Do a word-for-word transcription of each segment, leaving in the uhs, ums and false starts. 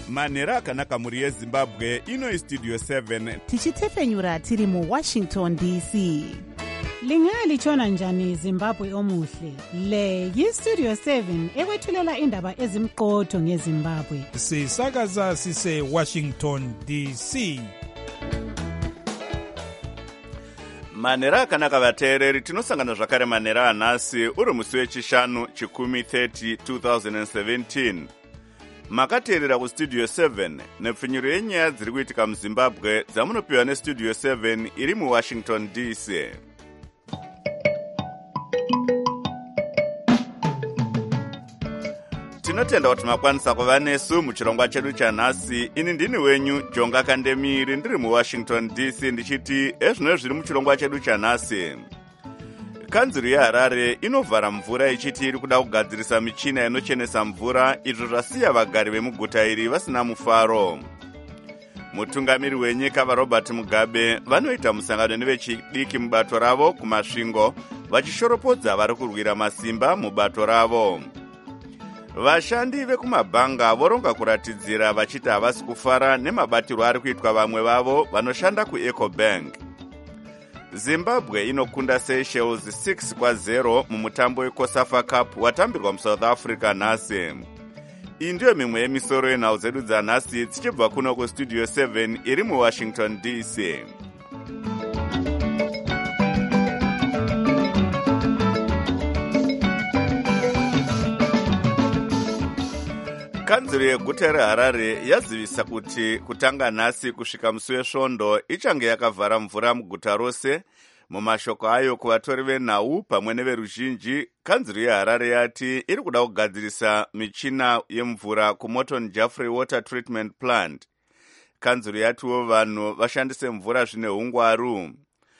manhero akanaka mhuri yezimbabwe. Ino istudio seven tichitefenyura tiri muwashington D C. Lingalitshona njani Zimbabwe omuhle? Le yistudio seven ekwethulela indaba ezimqotho ngeZimbabwe. Sisakaza sise Washington D C. manhero akanaka vateereri, tinosangana zvakare manhero anhasi uri musi wechishanu chikumi thirty twenty seventeen. Makateerera kustudio seven nepfinyuro yenyaya dziri kuitika muzimbabwe dzamunopiwa nestudio seven iri muwashington D C. Tinotenda kuti makwanisa kuva nesu muchirongwa chedu chanhasi. Ini ndini wenyu Jonga Kandemiri, ndiri muwashington D C, ndichiti ezvino zviri muchirongwa chedu chanhasi. Kanzuru yeHarare inovhara mvura ichiti iri kuda kugadzirisa michina inochenesa mvura, izvo zvasiya vagari vemuguta iri vasina mufaro. Mutungamiri wenyika vaRobert Mugabe vanoita musangano nevechidiki mubato ravo kumasvingo, vachishoropodza vari kurwira masimba mubato ravo. Vashandi vekumabhanga voronga kuratidzira vachiti havasi kufara nemabatirwo ari kuitwa vamwe vavo vanoshanda kuEcobank. Zimbabwe inokunda Seychelles six kwa zero mumutambo weCosafa Cup watambirwa muSouth Africa nhasi. Iyi ndiyo mimwe yemisoro yenhau dzedu dzanhasi dzichibva kuno kustudio seven iri muwashington D C. Kanzuru yeguta reHarare yazivisa kuti kutanga nhasi kusvika musi wesvondo ichange yakavhara mvura muguta rose. Mumashoko ayo kuvatori venhau pamwe neveruzhinji, kanzuru yeHarare yati iri kuda kugadzirisa michina yemvura kuMorton Jaffrey Water Treatment Plant. Kanzuru yatiwo vanhu vashandise mvura zvine hungwaru.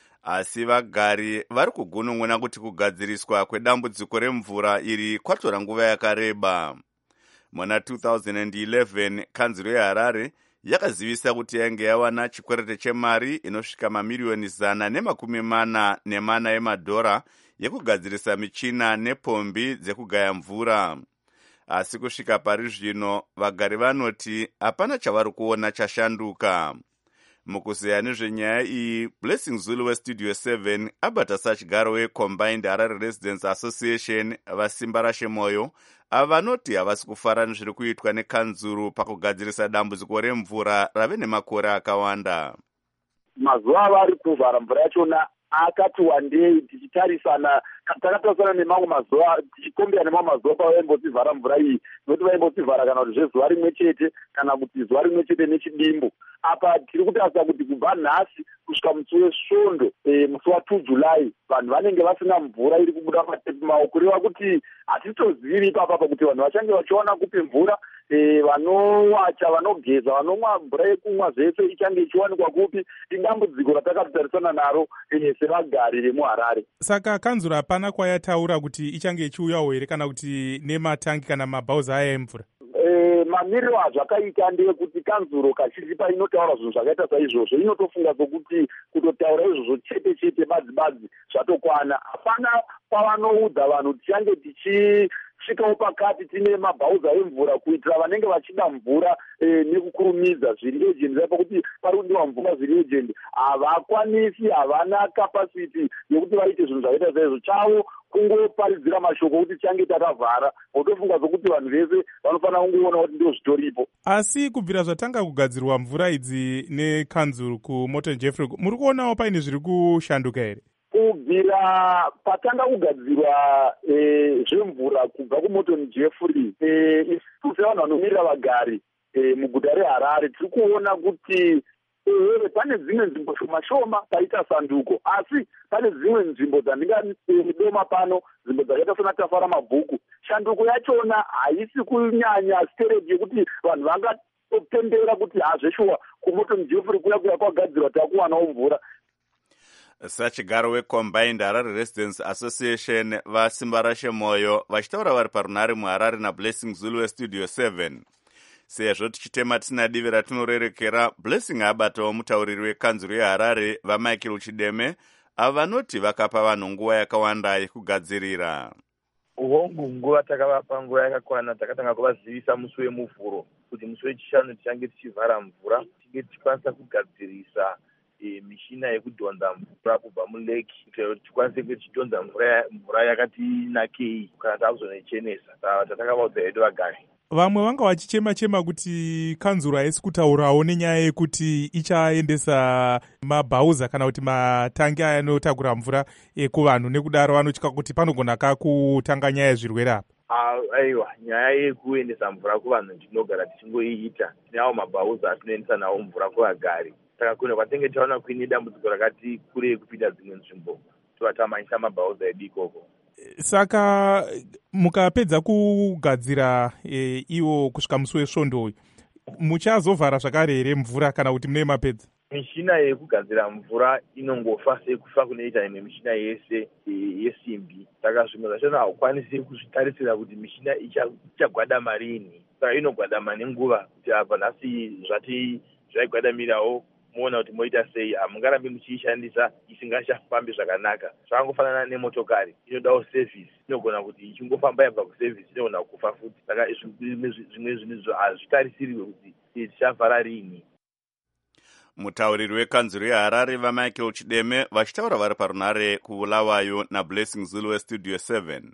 Asi vagari vari kugunun'una kuti kugadziriswa kwedambudziko remvura iri kwatora nguva yakareba. Muna two thousand eleven, kanzuru yeHarare yakazivisa kuti yange yawana chikwerete chemari inosvika mamiliyoni zana nemakumi mana nemana emadhora yekugadzirisa michina nepombi dzekugaya mvura. Asi kusvika pari zvino vagari vanoti hapana chavari kuona chashanduka. Mukuzeya nezvenyaya iyi, Blessing Zulu westudio seven abata sachigaro weCombined Harare Residents Association vasimba rashe moyo avanoti havasi kufara nezviri kuitwa nekanzuru pakugadzirisa dambudziko remvura rave nemakore akawanda. Mazuva avari kuvhara mvura yachona akati wandei tichitarisana takatarisana nemamwe mazuva tichikombera nemamwe mazuva pavaimbosivhara mvura iyi, nokuti vaimbosivhara kana kuti zvezuva rimwe chete kana kuti zuva rimwe chete nechidimbu. Apa tiri kutarisa kuti kubva nhasi kusvika musi wesvondo e, musi waTwo July vanhu vanenge vasina mvura iri kubuda matepi mavo, kureva kuti hatitozivi ipapa kuti vanhu vachange vachiwana kupi mvura. E, vanowacha, vanogeza, vanomwa mvura yekumwa zvese ichange ichiwanikwa kupi. Idambudziko ratakatarisana naro e, sevagari vemuHarare. Saka kanzuru hapana kwayataura kuti ichange ichiuyawo here kana kuti nematangi kana mabhauza aya emvura? E, mamiriro azvakaita ndeyekuti kanzuro kazhinji painotaura zvinhu zvakaita saizvozvo inotofunga sokuti kutotaura izvozvo chete chete badzi badzi zvatokwana. Hapana pavanoudza vanhu tichange tichisvikawo pakati tine mabhauza emvura kuitira vanenge vachida mvura e, nekukurumidza zviri agent zvapo kuti pari kudiwa mvura zviri agent havakwanisi, havana capacity yokuti vaite zvinhu zvakaita saizvo. Chavo kungoparidzira mashoko kuti tichange takavhara, wotofunga sokuti vanhu vese vanofanira kungoona kuti ndio zvitoripo. Asi kubvira zvatanga kugadzirwa mvura idzi nekanzuru kuMorton Jaffrey, muri kuonawo paine zviri kushanduka here? Kubvira patanga kugadzirwa e, zvemvura kubva kuMorton Jaffrey, e, isu sevanhu vanomirira vagari e, muguta reHarare tiri kuona kuti ehe pane dzimwe nzvimbo shoma shoma paita sanduko, asi pane dzimwe nzvimbo dzandingadoma pano, nzvimbo dzakaita sana Tafara Mabhuku. Shanduko yachona haisi kunyanya steredi yekuti vanhu vangatopembera kuti hazveshuwa kuMorton Jaffrey kuya kuya kwagadzirwa takuwanawo mvura. Sachigaro weCombined Harare Residents Association vasimba rashe moyo vachitaura vari parunhare muHarare naBlessing Zulu westudio seven. Sezvo tichitema tisina divi ratinorerekera, Blessing abatawo mutauriri wekanzuru yeHarare vaMichael Chideme avanoti vakapa vanhu nguva yakawanda yekugadzirira. hongu nguva takavapa nguva yakakwana takatanga kuvazivisa musi wemuvhuro kuti musi wechishanu tichange tichivhara mvura tichange tichikwanisa kugadzirisa e, mishina yekudhonza mvura kubva muleki kuti tikwanise tichidhonza mvura mvura yakati nakei kana takuzonechenesa tatakavaudza hedu vagari. Vamwe vanga vachichema chema kuti kanzuro haisi kutaurawo nenyaya yekuti ichaendesa mabhauza kana kuti matangi anotakura mvura kuvanhu, nekudaro vanotya kuti panogona kakutanga nyaya yezvirwere apa. Aiwa, nyaya yekuendesa mvura kuvanhu tinogara tichingoiita. Tinawo mabhauza atinoendesa nawo mvura kuvagari. Saka kune kwatenge taona kuine dambudziko rakati kurei kupinda dzimwe nzvimbo tovatamanyisa mabhauza edu ikoko. Saka mukapedza kugadzira e, iwo kusvika musi wesvondo uyu muchazovhara zvakare here mvura kana kuti mune mapedza? Mishina yekugadzira mvura inongofa sekufa kunoita imwe mishina yese e, yesimbi. Saka zvimwe zvachona haukwanisi kuzvitarisira kuti mishina ichagwadama rini. Saka inogwadama nenguva kuti apa nhasi zvati zvaigwadamirawo muona kuti moita sei, hamungarambi muchiishandisa isingachafambi zvakanaka. Zvakangofanana nemotokari, inodawo sevhisi, inogona kuti ichingofamba yabva kusevhisi inogona kufa futi. Saka zvimwe zvinhu hazvitarisiriwe kuti tichavhara rini. Mutauriri wekanzuro yeHarare vaMichael Chideme vachitaura vari parunare kuBulawayo naBlessing Zulu weStudio seven.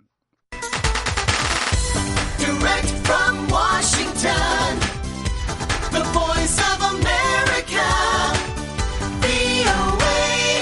Direct from Washington, the voice of America, V O A.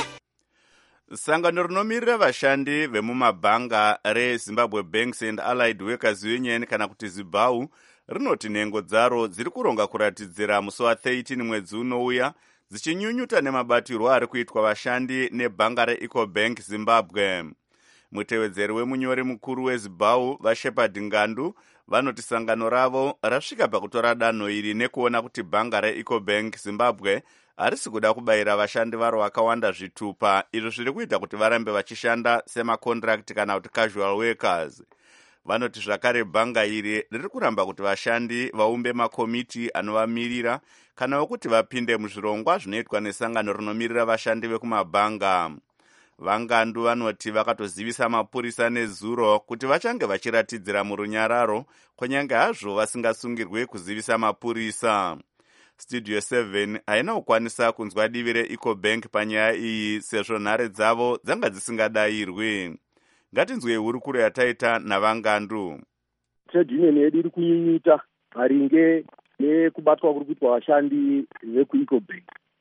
Sangano rinomirira vashandi vemumabhanga reZimbabwe Banks and Allied Workers Union kana kuti ZIBAU rinoti nhengo dzaro dziri kuronga kuratidzira musi wa13 mwedzi unouya dzichinyunyuta nemabatirwo ari kuitwa vashandi nebhanga reEcobank Zimbabwe. Mutevedzeri wemunyori mukuru weZIBAU vaShepherd Ngandu vanoti sangano ravo rasvika pakutora danho iri nekuona kuti bhanga reEcobank Zimbabwe harisi kuda kubayira vashandi varo vakawanda zvitupa, izvo zviri kuita kuti varambe vachishanda semakondirakt kana kuti casual workers. Vanoti zvakare bhanga iri riri kuramba kuti vashandi vaumbe makomiti anovamirira kana wokuti vapinde muzvirongwa zvinoitwa nesangano rinomirira vashandi vekumabhanga. Vangandu vanoti vakatozivisa mapurisa nezuro kuti vachange vachiratidzira murunyararo kunyange hazvo vasingasungirwe kuzivisa mapurisa. Studio seven haina kukwanisa kunzwa divi reEcobank panyaya iyi sezvo nhare dzavo dzanga dzisingadayirwi. Ngatinzwe hurukuro yataita navangandu. Trade union yedu iri kunyunyuta maringe nekubatwa kuri kuitwa vashandi vekuEcobank.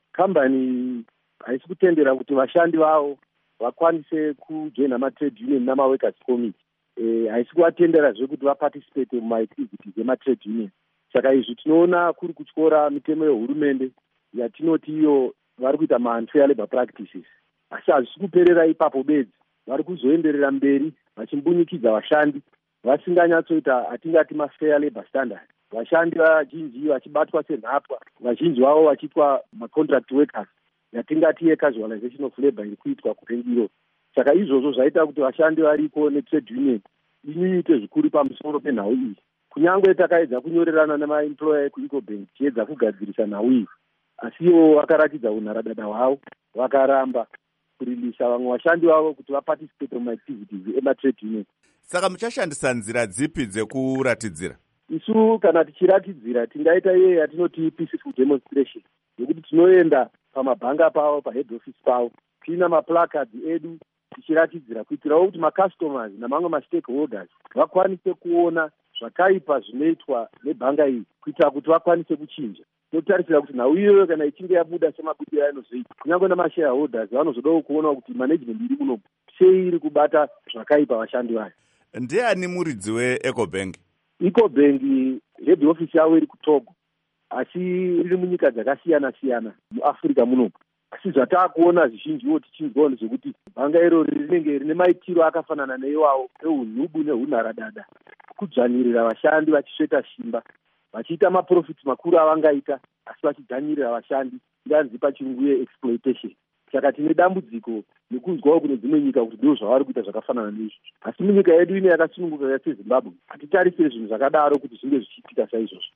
Kambani haisi kutendera kuti vashandi vavo vakwanise kujoina matrade union namaworkers committee. E, haisi kuvatendera zvekuti vaparticipate mumaactivities ematrade union. Saka izvi tinoona kuri kutyora mitemo yehurumende yatinoti iyo vari kuita ma-unfair labor practices. Asi hazvisi kuperera ipapo bedzi, vari kuzoenderera mberi vachimbunyikidza vashandi vasinganyatsoita atingati ma-fair labor standard. Vashandi vazhinji vachibatwa senhapwa, vazhinji vavo vachiitwa ma-contract workers yatingati ye-casualization of labor iri kuitwa kurengiro. Saka izvozvo zvaita kuti vashandi variko netrade union inyunyute zvikuru pamusoro penhau iyi. Kunyange takaedza kunyorerana nemaemployer ekuEcobank tiedza kugadzirisa nhau iyi, asi ivo vakaratidza unharadada hwavo, vakaramba kurilisa vamwe vashandi vavo kuti vaparticipate mumaactivities ematrade union. Saka muchashandisa nzira dzipi dzekuratidzira? Isu kana tichiratidzira tingaita iye yatinoti peaceful demonstration, yekuti tinoenda pamabhanga pavo, pahead office pavo, tiina maplacards edu tichiratidzira kuitirawo kuti macustomers namamwe mastakeholders vakwanise kuona zvakaipa zvinoitwa nebhanga iyi kuitira kuti vakwanise kuchinja. Totarisira kuti nhau iyoyo kana ichinge yabuda semabudiro anozoita, kunyange namashareholders vanozodawo kuona kuti management iri muno sei iri kubata zvakaipa vashandi vayo. Ndiani muridzi weEcobank? Ecobank head office yavo iri kuTogo, asi riri munyika dzakasiyana siyana muAfrica muno. Asi zvatakuona zvizhinjiwo tichinzwawo ndezvekuti bhanga iro rinenge rine maitiro akafanana neiwawo ehunhubu nehunharadada, kudzvanirira vashandi vachisveta shimba, vachiita maprofits makuru avangaita asi vachidzvanirira vashandi, inganzi pachirungu yeexploitation. Saka tine dambudziko nekunzwawo kune dzimwe nyika kuti ndizvo zvavari kuita zvakafanana neizvi. Asi munyika yedu ine yakasununguka seZimbabwe hatitarisire zvinhu zvakadaro kuti zvinge zvichiitika saizvozvo.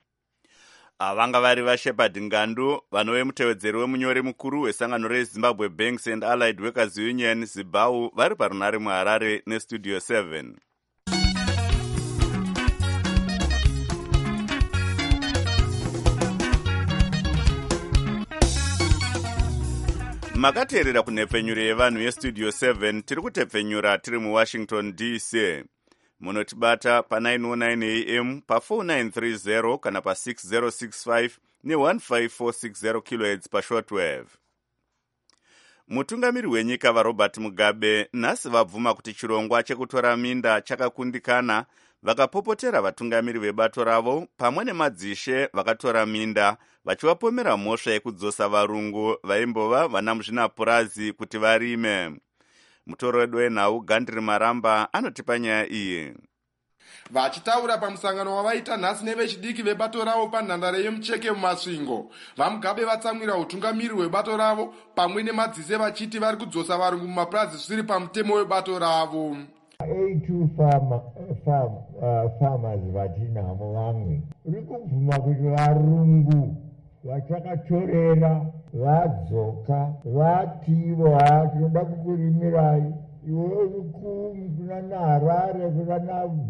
Vanga vari vaShepherd Ngandu, vanove mutevedzeri wemunyori mukuru wesangano reZimbabwe Banks and Allied Workers Union ZIBAU vari parunare muHarare neStudio seven. makateerera kunhepfenyuro yevanhu yestudio seven tiri kutepfenyura tiri muwashington d c. munotibata pa nine oh nine a m pa four nine three zero kana pa six zero six five ne one five four six zero kilohertz pa shortwave. mutungamiri wenyika varobert mugabe nhasi vabvuma kuti chirongwa chekutora minda chakakundikana, vakapopotera vatungamiri vebato ravo pamwe nemadzishe vakatora minda vachivapomera mhosva yekudzosa varungu vaimbova vana muzvinapurazi kuti varime. mutoredo wenhau Gandri Maramba anotipa nyaya iyi. Vachitaura pamusangano wavaita nhasi nevechidiki vebato ravo panhandare yemucheke mumasvingo, vamugabe vatsamwira utungamiri hwebato ravo pamwe nemadzise vachiti vari kudzosa varungu mumapurazi zvisiri pamutemo webato ravo. eighty farmer, farm, uh, farmers vatinavo vamwe uri kubvuma kuti varungu vachakatorera vadzoka vati ivo haa tinoda kukurimirai iwe uri kuna naharare kuna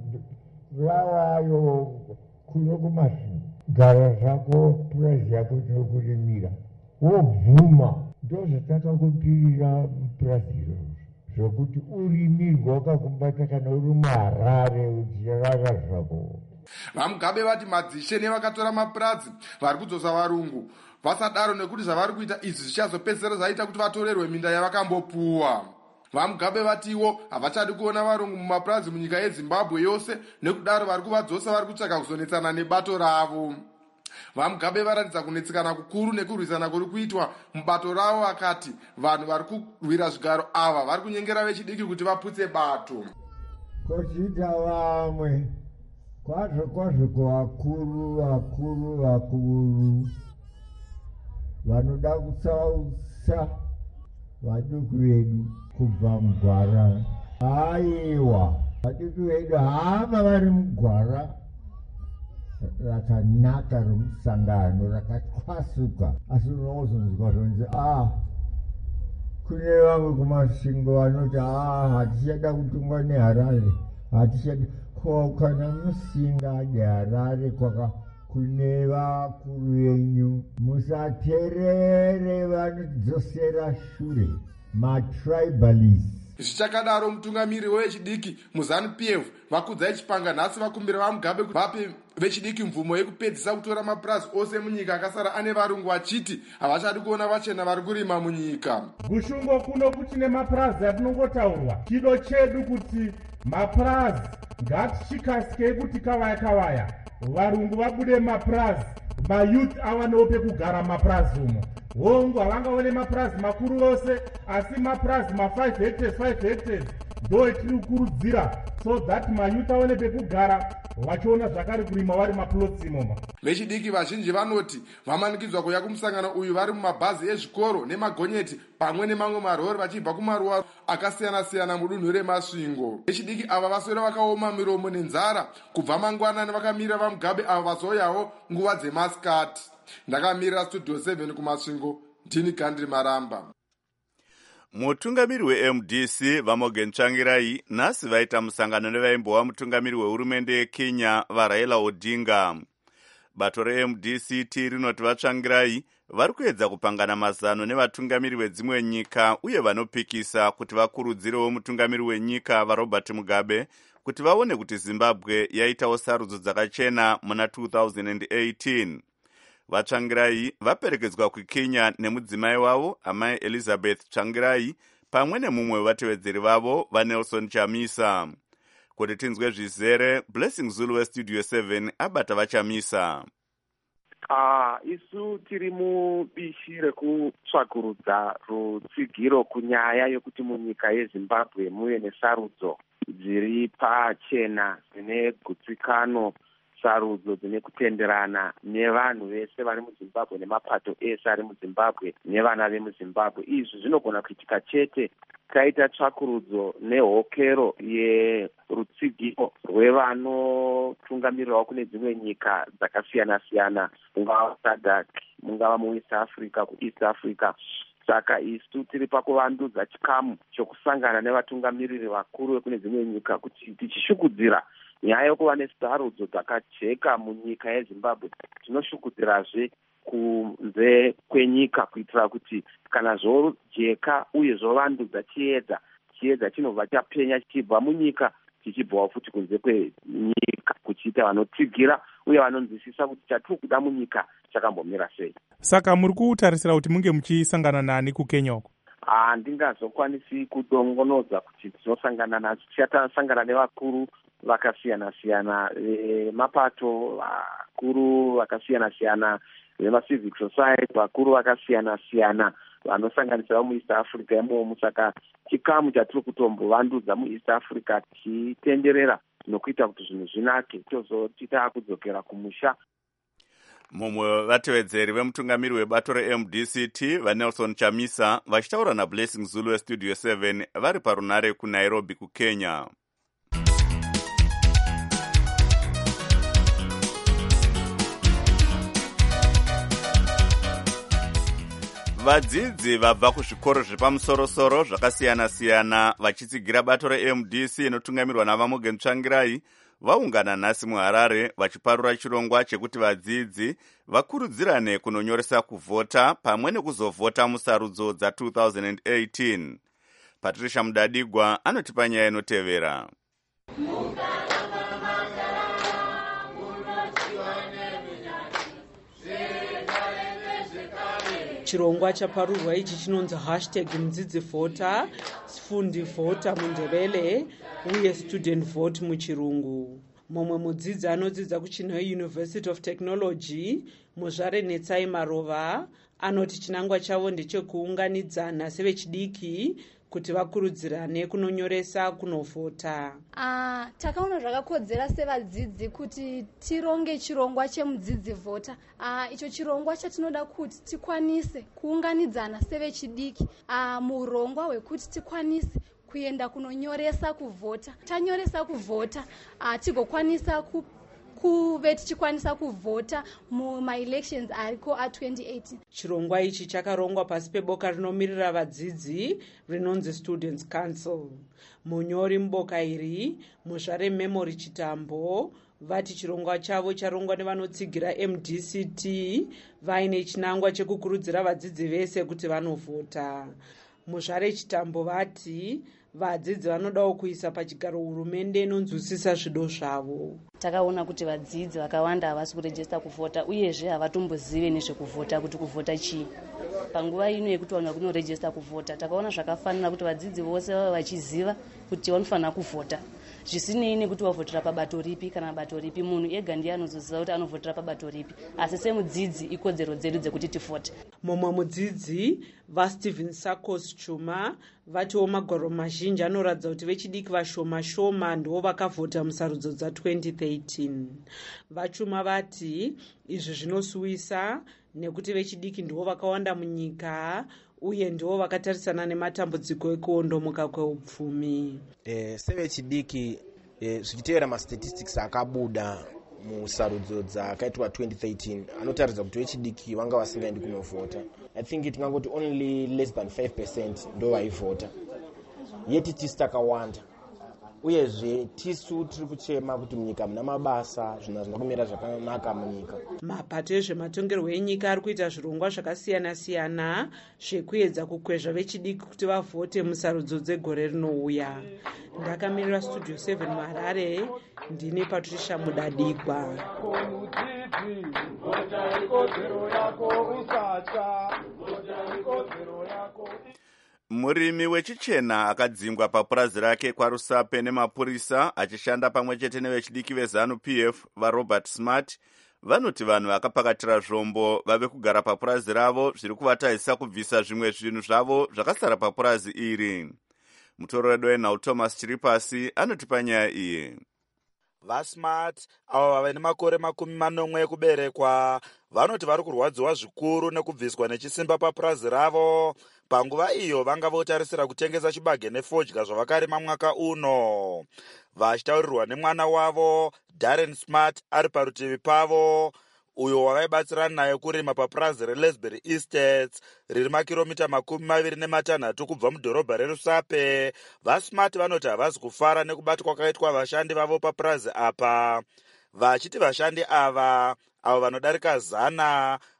navulawayo kuno kumasvingo gara zvako purazi yako tinokurimira wobvuma ndozvatakakupirira purazi iroro zvokuti urimirwa wakakumbata kana uri muharare uchirara zvako. Vamugabe vati madzishe nevakatora mapurazi vari kudzosa varungu vasadaro nekuti zvavari kuita izvi zvichazopedzisira zvaita kuti vatorerwe minda yavakambopuwa. Vamugabe vatiwo havachadi kuona varungu mumapurazi munyika yeZimbabwe yose, nekudaro vari kuvadzosa vari kutsvaka kuzonetsana nebato ravo. Vamugabe varatidza kunetsekana kukuru nekurwisana kuri kuitwa mubato ravo, vakati vanhu vari kurwira zvigaro ava vari kunyengera vechidiki kuti vaputse bato. Kochiita vamwe kwazvo kwazvo kuvakuru vakuru vakuru vanoda kutsausa vaduku vedu kubva mugwara. Aiwa, vaduku vedu hava vari mugwara rakanaka romusangano rakatwasuka, asi unozonzwa zvonzi ah kune vamwe kumasvingo vanoti ah hatichada kutungwa neHarare, hatichada ko kana musinga neHarare kwaka kune vakuru venyu, musaterere vanodzosera shure matribalists. Zvichakadaro mutungamiri wechidiki muZANU-P F vakudza chipanga nhasi vakumbira vamugabe kuti vape vechidiki mvumo yekupedzisa kutora mapurazi ose munyika akasara ane varungu vachiti havachadi kuona vachena vari kurima munyika. Kushungo kuno kuchine mapurazi atinongotaurwa, chido chedu kuti mapurazi ngatichikasikei kuti kawaya kawaya varungu vabude mapurazi, mayouth awanewo pekugara mapurazi umo. Hongu havangaone mapurazi makuru ose, asi mapurazi ma five hectares five hectares ndo tiri kukurudzira so that mayouth aone pekugara vachiona zvakare kurima vari maplots imomo. Vechidiki vazhinji vanoti vamanikidzwa kuuya kumusangano uyu vari mumabhazi ezvikoro nemagonyeti pamwe nemamwe marori vachibva kumaruwa akasiyana-siyana mudunhu remasvingo. Vechidiki ava vaswera vakaoma miromo nenzara kubva mangwanani vakamira vamugabe ava vazouyawo nguva dzemasikati. Ndakamirira studio seven kumasvingo, ndini Gandri Maramba. mutungamiri we-M D C vaMorgan Tsvangirai nhasi vaita musangano nevaimbova mutungamiri wehurumende yeKenya vaRaila Odinga. bato re-M D C T rinoti vaTsvangirai vari kuedza kupangana mazano nevatungamiri vedzimwe nyika uye vanopikisa kuti vakurudzirewo mutungamiri wenyika vaRobert Mugabe kuti vaone kuti Zimbabwe yaitawo sarudzo dzakachena muna two thousand eighteen. vaTsvangirai vaperekedzwa kuKenya nemudzimai wavo amai Elizabeth Tsvangirai pamwe nemumwe wevatevedzeri vavo vaNelson Chamisa. Kuti tinzwe zvizere, Blessing Zulu weStudio seven abata vaChamisa. Ah, isu tiri mubishi rekutsvakurudza rutsigiro kunyaya yokuti munyika yeZimbabwe muve nesarudzo dziri pachena dzine gutsikano, sarudzo dzine kutenderana nevanhu vese vari muZimbabwe nemapato ese ari muZimbabwe nevana vemuZimbabwe. Izvi zvinogona kuitika chete taita tsvakurudzo nehokero yerutsigiro rwevanotungamirirawo kune dzimwe nyika dzakasiyana-siyana, mungava SADC, mungava muEast Africa, kuEast Africa. Saka isu tiri pakuvandudza chikamu chokusangana nevatungamiriri vakuru vekune dzimwe nyika kuti tichishukudzira nyaya yokuva nesarudzo dzakajeka munyika yeZimbabwe. Tinoshukudzirazve kunze kwenyika kuitira kuti kana zvojeka uye zvovandudza chiedza chiedza chinobva chapenya chichibva munyika chichibvawo futi kunze kwenyika kuchiita vanotsigira uye vanonzwisisa kuti chatiri kuda munyika chakambomira sei. Saka muri kutarisira kuti munge muchisangana nani kukenya uko? Handingazokwanisi kudongonodza kuti tinosangana nacho. Tichatasangana nevakuru vakasiyana siyana vemapato, vakuru vakasiyana siyana vemasivic society, vakuru vakasiyana siyana vanosanganisira muEast Africa imomo. Saka chikamu chatiri kutombovandudza muEast Africa tichitenderera nokuita kuti zvinhu zvinake tozotita kudzokera kumusha. Mumwe vatevedzeri vemutungamiri webato reM D C T vaNelson Chamisa vachitaura naBlessing Zulu weStudio seven vari parunare kuNairobi kuKenya. Vadzidzi vabva kuzvikoro zvepamusoro-soro zvakasiyana-siyana vachitsigira bato reM D C inotungamirwa naVamogen Tsvangirai vaungana nhasi muHarare vachiparura chirongwa chekuti vadzidzi vakurudzirane kunonyoresa kuvhota pamwe nekuzovhota musarudzo dza twenty eighteen. Patricia Mudadigwa anotipa nyaya inotevera. Chirongwa chaparurwa ichi chinonzi hashtag mudzidzi vhota, fundi vhota mundebele uye student vote muchirungu. Mumwe mudzidzi anodzidza kuChinhoyi University of Technology, Muzvare Netsai Marova, anoti chinangwa chavo ndechekuunganidzana sevechidiki kuti vakurudzirane kunonyoresa kunovhota. Uh, takaona zvakakodzera sevadzidzi kuti tironge chirongwa chemudzidzi vhota. Uh, icho chirongwa chatinoda kuti tikwanise kuunganidzana sevechidiki uh, murongwa hwekuti tikwanise kuenda kunonyoresa kuvhota. Tanyoresa kuvhota uh, tigokwanisa ku kuve tichikwanisa kuvhota mumaelections ariko a twenty eighteen. Chirongwa ichi chakarongwa pasi peboka rinomirira vadzidzi rinonzi Students Council. Munyori muboka iri Muzvare Memory Chitambo vati chirongwa chavo charongwa nevanotsigira M D C T vaine chinangwa chekukurudzira vadzidzi vese kuti vanovhota. Muzvare Chitambo vati vadzidzi vanodawo kuisa pachigaro hurumende inonzwisisa zvido zvavo. Takaona kuti vadzidzi vakawanda havasi kurejista kuvhota uyezve havatombozive nezvekuvhota kuti kuvhota chii. Panguva ino yekuti vanhu vakunorejista kuvhota takaona zvakafanira kuti vadzidzi vose vava vachiziva kuti vanofanira kuvhota. Zvisinei nekuti wavhotera pabato ripi kana bato ripi, munhu ega ndiye anozoziva kuti anovhotera pabato ripi. Asi semudzidzi ikodzero dzedu dzekuti tivhote. Mumwe mudzidzi vaStephen Sakos Chuma vatiwo magwaro mazhinji anoratidza kuti vechidiki vashoma shoma ndivo vakavhota musarudzo dza twenty thirteen. Vachuma vati izvi zvinosuwisa nekuti vechidiki ndivo vakawanda munyika uye ndivo vakatarisana nematambudziko ekuondomoka kweupfumi. Eh, sevechidiki eh, zvichitevera mastatistics akabuda musarudzo dzakaitwa twenty thirteen anotaridza kuti vechidiki vanga vasingaendi kunovhota. I think tingangoti only less than five percent ndo vaivhota. Yeti tisu takawanda. Uyezve tisu tiri kuchema kuti munyika muna mabasa zvinhu hazvina kumira zvakanaka munyika. Mapato ezvematongerwo enyika ari kuita zvirongwa zvakasiyana-siyana zvekuedza kukwezva vechidiki kuti vavhote musarudzo dzegore rinouya. Ndakamirira Studio seven muHarare, ndine Patricia Mudadigwa. Murimi wechichena akadzingwa papurazi rake kwaRusape nemapurisa achishanda pamwe chete nevechidiki veZanu P F vaRobert Smart vanoti vanhu vakapakatira zvombo vave kugara papurazi ravo zviri kuvatadzisa kubvisa zvimwe zvinhu zvavo zvakasara papurazi iri. Mutoro wedu wenhau Thomas Chiripasi anotipa nyaya iyi. VaSmart avo vave nemakore makumi manomwe ekuberekwa vanoti vari kurwadziwa zvikuru nekubviswa nechisimba papurazi ravo panguva iyo vanga votarisira kutengesa chibage nefodya zvavakarima mwaka uno. Vachitaurirwa nemwana wavo Darren Smart ari parutivi pavo uyo wavaibatsirana naye kurima papurazi reLesbury Estates riri makiromita makumi maviri nematanhatu kubva mudhorobha reRusape. VaSmart vanoti havasi kufara nekubatwa kwakaitwa vashandi vavo papurazi apa, vachiti vashandi ava avo vanodarika zana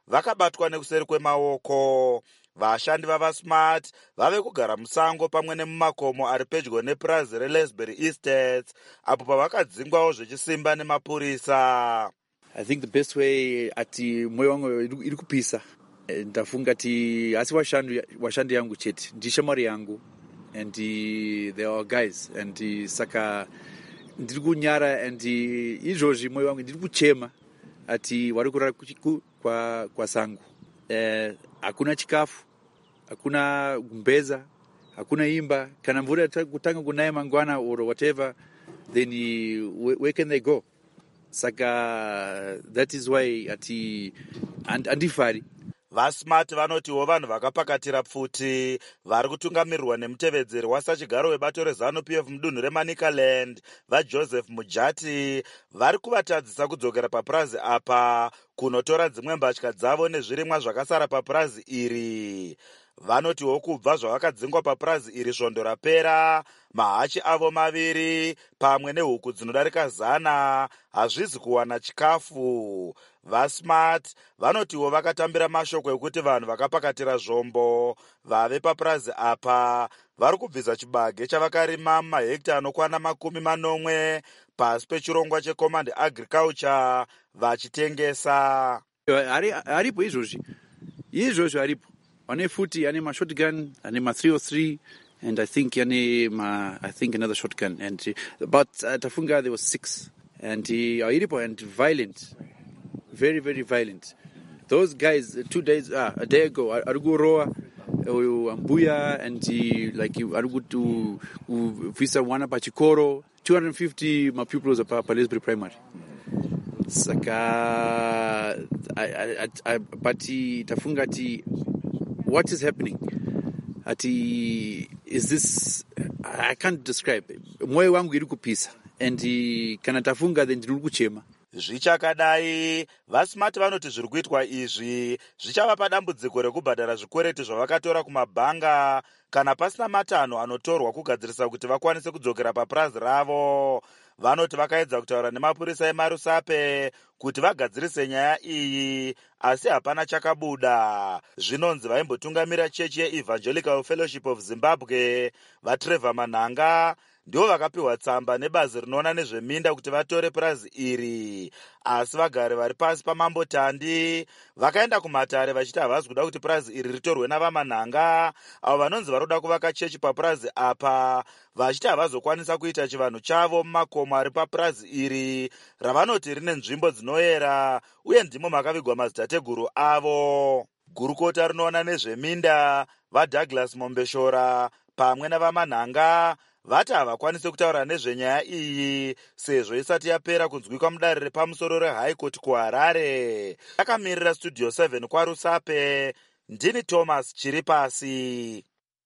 vakabatwa nekuseri kwemaoko. Vashandi vavaSmart vave kugara musango pamwe nemumakomo ari pedyo nepurazi reLesbury Estates apo pavakadzingwawo zvechisimba nemapurisa. I think the best way ati moyo wangu iri kupisa. Ndafunga ati asi washandi washandi yangu chete ndishamari yangu and uh, they are guys and uh, saka ndiri kunyara and uh, izvozvi moyo wangu ndiri kuchema ati vari kurara kwa kwa sangu. Eh, hakuna chikafu, hakuna gumbeza, hakuna imba. Kana mvura kutanga kunaya mangwana or whatever, then uh, where, where can they go? Saka that is why ati and andifari vaSmart vanotiwo vanhu vakapakatira pfuti vari kutungamirirwa nemutevedzeri wasachigaro webato reZANU-P F mudunhu reManicaland vaJoseph Mujati vari kuvatadzisa kudzokera papurazi apa kunotora dzimwe mbatya dzavo nezvirimwa zvakasara papurazi iri. Vanotiwo kubva zvavakadzingwa papurazi iri svondo rapera, mahachi avo maviri pamwe nehuku dzinodarika zana hazvizi kuwana chikafu. VaSmart vanotiwo vakatambira mashoko ekuti vanhu vakapakatira zvombo vave papurazi apa vari kubvisa chibage chavakarima mahekta anokwana makumi manomwe pasi pechirongwa cheCommand Agriculture vachitengesa. Haripo izvozvi, izvozvi haripo. Ane futi, ane ma-shotgun, ane ma-three oh three, and I think ane ma, I think another shotgun. And uh, but uh, tafunga there was six, and uh, haripo and violent. Very, very violent. Those guys, two days, ah, a day ago, Arugu Roa, Ambuya, and uh, like Arugu to Visa Wana Pachikoro, two hundred fifty my pupils of Lesbury Primary. Saka, I, I, I, Bati Tafungati, what is happening? Ati, is this, I can't describe. Moyo wangu iri kupisa, and kana tafunga then ndiri kuchema. Zvichakadai, vaSmart vanoti zviri kuitwa izvi zvichavapa dambudziko rekubhadhara zvikwereti zvavakatora kumabhanga kana pasina matanho anotorwa kugadzirisa kuti vakwanise kudzokera papurazi ravo. Vanoti vakaedza kutaura nemapurisa eMarusape kuti vagadzirise nyaya iyi asi hapana chakabuda. Zvinonzi vaimbotungamira chechi yeEvangelical Fellowship of Zimbabwe vaTrevor Manhanga ndivo vakapiwa tsamba nebazi rinoona nezveminda kuti vatore purazi iri, asi vagari vari pasi pamambo Tandi vakaenda kumatare vachiti havasi kuda kuti purazi iri ritorwe navamanhanga avo vanonzi vari kuda kuvaka chechi papurazi apa, vachiti havazokwanisa kuita chivanhu chavo mumakomo ari papurazi iri ravanoti rine nzvimbo dzinoyera uye ndimo makavigwa madzitateguru avo. Gurukota rinoona nezveminda vaDouglas Mombeshora pamwe navamanhanga vati havakwanisi kutaura nezvenyaya iyi sezvo isati yapera kunzwikwa mudare repamusoro reHigh Court kuHarare. Akamirira Studio seven kwaRusape, ndini Thomas Chiripasi.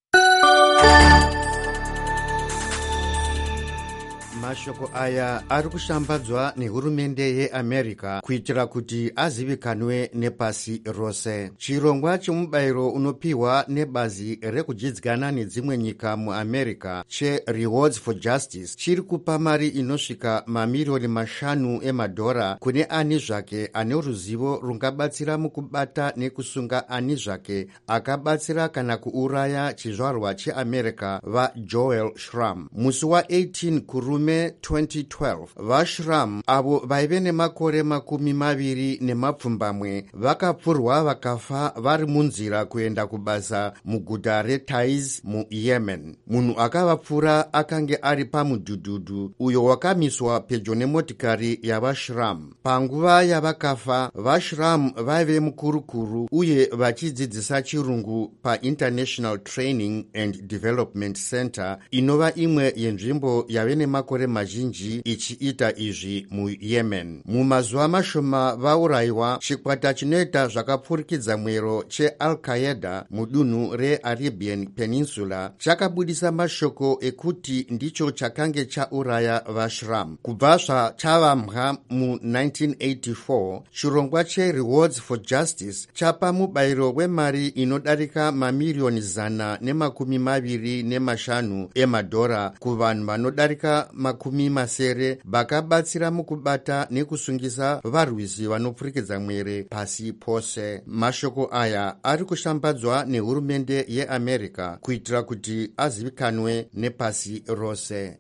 Mashoko aya ari kushambadzwa nehurumende yeAmerica kuitira kuti azivikanwe nepasi rose. Chirongwa chemubayiro unopiwa nebazi rekudyidzana nedzimwe nyika muAmerica cheRewards for Justice chiri kupa mari inosvika mamirioni mashanu emadhora kune ani zvake ane ruzivo rungabatsira mukubata nekusunga ani zvake akabatsira kana kuuraya chizvarwa cheAmerica vaJoel Schramm. Musi wa18 kurume twenty twelve, vaSchramm avo vaive nemakore makumi maviri nemapfumbamwe vakapfurwa vakafa vari munzira kuenda kubasa muguta reTaiz muYemen. Munhu akavapfura akange ari pamudhudhudhu uyo wakamiswa pedyo nemotikari yavaSchramm. Panguva yavakafa, vaSchramm vaive mukurukuru uye vachidzidzisa chirungu paInternational Training and Development Center inova imwe yenzvimbo yave nemakore mazhinji ichiita izvi muYemen. Mumazuva mashoma vaurayiwa, chikwata chinoita zvakapfurikidza mwero cheAl-Qaeda mudunhu reArabian Peninsula chakabudisa mashoko ekuti ndicho chakange chauraya vaSchramm. Kubva zvachavamwa mu nineteen eighty-four, chirongwa cheRewards for Justice chapa mubayiro wemari inodarika mamirioni zana nemakumi maviri nemashanu emadhora kuvanhu vanodarika makumi makumi masere vakabatsira mukubata nekusungisa varwisi vanopfurikidza mwere pasi pose. Mashoko aya ari kushambadzwa nehurumende yeamerica kuitira kuti azivikanwe nepasi rose.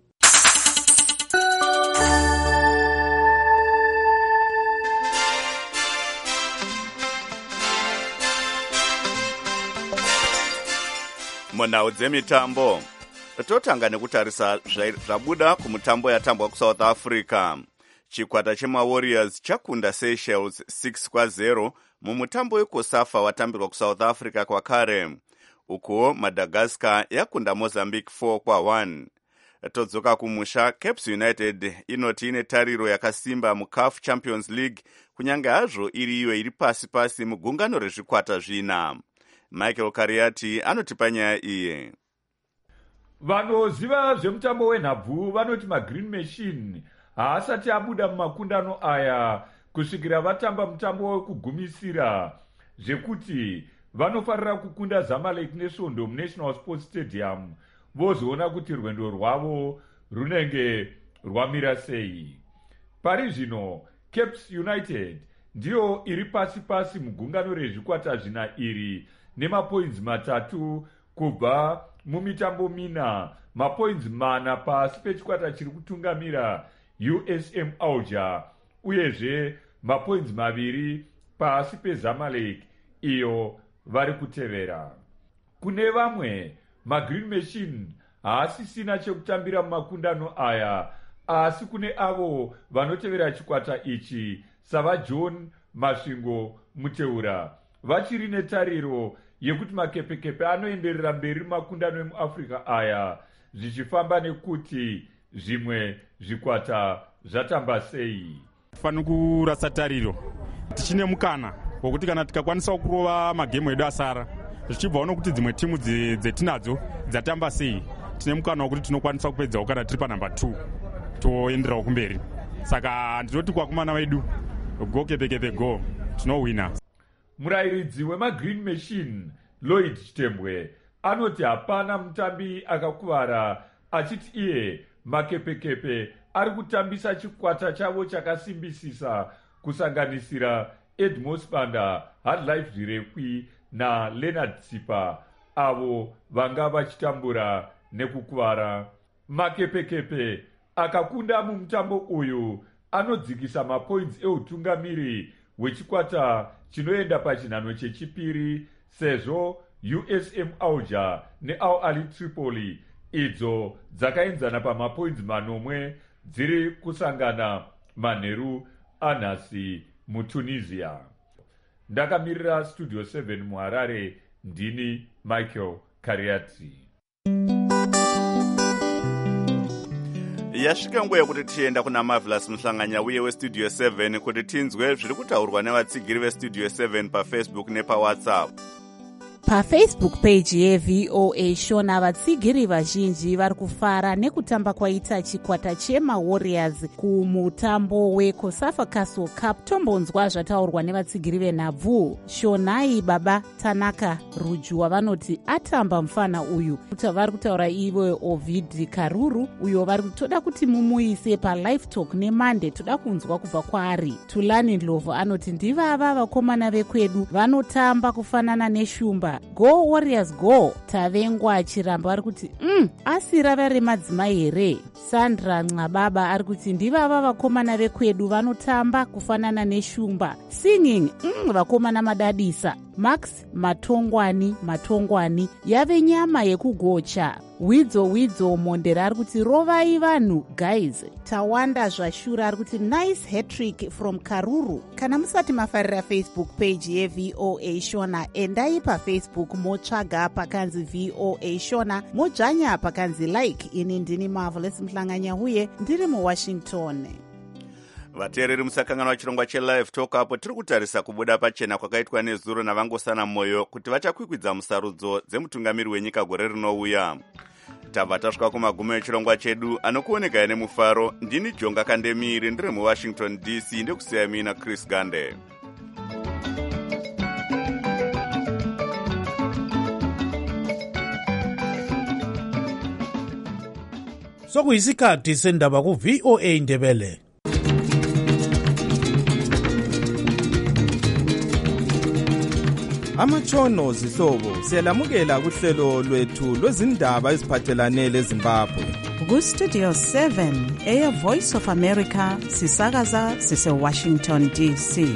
Munhau dzemitambo totanga nekutarisa zvabuda kumutambo yatambwa kuSouth Africa. Chikwata chemawarriors chakunda Seychelles six kwa zero mumutambo wekosafa watambirwa kuSouth Africa kwakare. Uko Madagascar yakunda Mozambique four kwa one. Todzoka kumusha, Caps United inoti ine tariro yakasimba muCAF Champions League kunyange hazvo iri iwe iri pasi pasi mugungano rezvikwata zvina. Michael Kariati anotipa nyaya iye. Vanoziva zvemutambo wenhabvu vanoti magreen machine haasati abuda mumakundano aya kusvikira vatamba mutambo wekugumisira, zvekuti vanofarira kukunda Zamalek nesvondo muNational Sports Stadium vozoona kuti rwendo rwavo runenge rwamira sei. Pari zvino Caps United ndiyo iri pasi pasi mugungano rezvikwata zvina iri nemapoints matatu kubva mumitambo mina, mapoints mana pasi pechikwata chiri kutungamira U S M Alger, uyezve mapoints maviri pasi peZamalek iyo vari kutevera. Kune vamwe magreen machine haasisina chekutambira mumakundano aya, asi kune avo vanotevera chikwata ichi savaJohn Masvingo Muteura vachiri netariro yekuti makepekepe anoenderera mberi makundano emuAfrica aya zvichifamba nekuti zvimwe zvikwata zvatamba sei. Fani kurasa tariro tichine mukana wokuti kana tikakwanisa kurova magemu edu asara zvichibva nokuti dzimwe timu dzetinadzo dzatamba sei, tine mukana wokuti tinokwanisa kupedzawo kana tiri panamba two toenderawo kumberi. Saka ndinoti kwakumana wedu go kepekepe go tinowina. Murairidzi wemagreen machine Lloyd Chitembwe anoti hapana mutambi akakuvara, achiti iye makepekepe ari kutambisa chikwata chavo chakasimbisisa kusanganisira Edmos Banda, Hardlife Zvirekwi na Leonard Tsipa avo vanga vachitambura nekukuvara. Makepekepe akakunda mumutambo uyu anodzikisa mapoints eutungamiri hwechikwata chinoenda pachinhano chechipiri, sezvo U S M Alger neAl Ahly Tripoli idzo dzakaenzana pamapoints manomwe dziri kusangana manheru anhasi muTunisia. Ndakamirira Studio seven muHarare, ndini Michael Kariati. Yasvika nguva yekuti tienda kuna Marvelous Muhlanganya uye weStudio seven kuti tinzwe zviri kutaurwa nevatsigiri veStudio seven paFacebook nepaWhatsApp. PaFacebook page yeV O A Shona vatsigiri vazhinji vari kufara nekutamba kwaita chikwata chemaWarriors kumutambo weCOSAFA Castle Cup. Tombonzwa zvataurwa nevatsigiri venhabvu. Shonai Baba Tanaka Rujwa vanoti atamba mufana uyu. Kuti vari kutaura ivo Ovid Karuru uyo vari kutoda kuti mumuise paLive Talk neMonday, toda kunzwa kubva kwaari. Tulani Ndlovu anoti ndivava vakomana vekwedu vanotamba kufanana neshumba. Go Warriors go. Tavengwa achiramba ari kuti mm, asira vari madzimai here. Sandra Nxababa ari kuti ndivava vakomana vekwedu vanotamba kufanana neshumba. Singing mm, vakomana madadisa. Max Matongwani Matongwani yave nyama yekugocha. Widzo Widzo Mondera ari kuti rovai vanhu guys. Tawanda Zvashura ari kuti nice hat-trick from Karuru. Kana musati mafarira Facebook page yeV O A Shona, endai paFacebook motsvaga pakanzi V O A Shona, modzvanya pakanzi like. Ini ndini Marvelous Muhlanganya uye ndiri muWashington. Vateereri musakangana wachirongwa cheLive Talk apo tiri kutarisa kubuda pachena kwakaitwa neZuro naVangosana Moyo kuti vachakwikwidza musarudzo dzemutungamiri wenyika gore rinouya. Tabva tasvika kumagumo echirongwa chedu, anokuoneka nemufaro. Ndini Jonga Kandemiri, ndiri muWashington D C, ndikusiya mina Chris Gande. sokuyisikhathi sendaba ku-V O A Ndebele. Amatshono zihlobo siyalamukela kuhlelo lwethu lwezindaba eziphathelane leZimbabwe. Ku-Studio seven, Air Voice of America, sisakaza sise-Washington D C.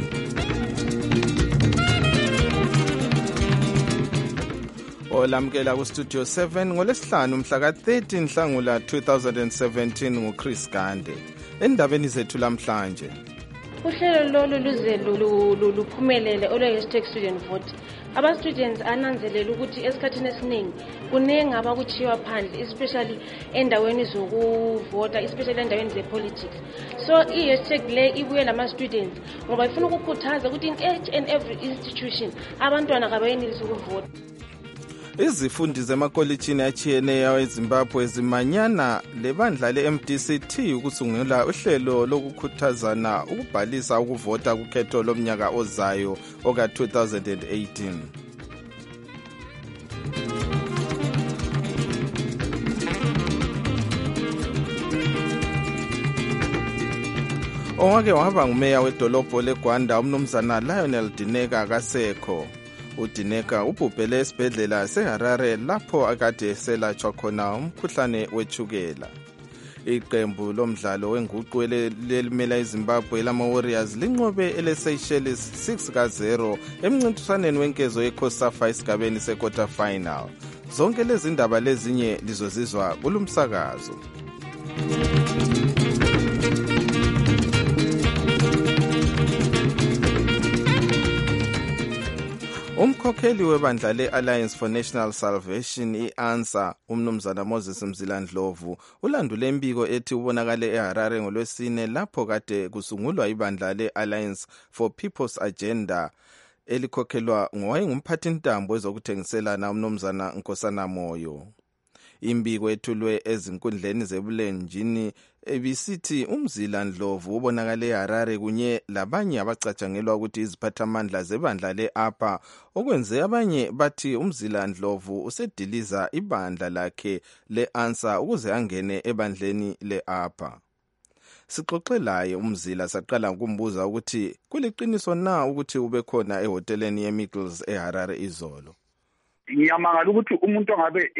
Olamukela ku-Studio seven ngolesihlanu mhla ka-thirty Nhlangula two thousand seventeen nguChris Gande. Endabeni zethu lamhlanje. Uhlelo lolu luze luphumelele olwe-hashtag student vote. Aba-students ananzelela ukuthi esikhathini esiningi kuningi abakuchiwa phandle, especially endaweni zokuvota, especially endaweni ze-politics. So i-hashtag le ibuye nama-students ngoba ifuna ukukhuthaza ukuthi in each and every institution abantwana kabayenelisi ukuvota. Izifundi zemakolitshini atshiyeneyo eZimbabwe zimanyana lebandla le-M D C T ukusungula uhlelo lokukhuthazana ukubhalisa ukuvota kukhetho lomnyaka ozayo oka two thousand eighteen. Owake waba ngumeya wedolobho leGwanda umnumzana Lionel Dineka akasekho. uDineka ubhubhele esibhedlela seHarare lapho akade eselatshwa khona umkhuhlane wetshukela. Iqembu lomdlalo wenguqu elimela iZimbabwe lama-Warriors linqobe ele-Seychelles six ka zero emncintiswaneni wenkezo ye-COSAFA esigabeni se-quarter final. Zonke lezi ndaba lezinye lizozizwa kulumsakazo. Umkhokheli webandla le-Alliance for National Salvation i-ANSA umnumzana Moses Mzilandlovu ulandule imbiko ethi ubonakale eHarare ngolwesine lapho kade kusungulwa ibandla le-Alliance for People's Agenda elikhokhelwa ngowayengumphathintambo ezokuthengiselana umnumzana Nkosana Moyo. Imbiko ethulwe ezinkundleni zebulenjini ebisithi uMzilandlovu ubonakale eHarare kunye labanye abacatshangelwa ukuthi iziphathamandla zebandla le-APA okwenze abanye bathi uMzilandlovu usediliza ibandla lakhe le-ANSA ukuze angene ebandleni le-APA. Sixoxelaye uMzila saqala ukumbuza ukuthi kuliqiniso na ukuthi ube khona ehoteleni ye-Miggles eHarare izolo. Ngiyamangala ukuthi umuntu ongabe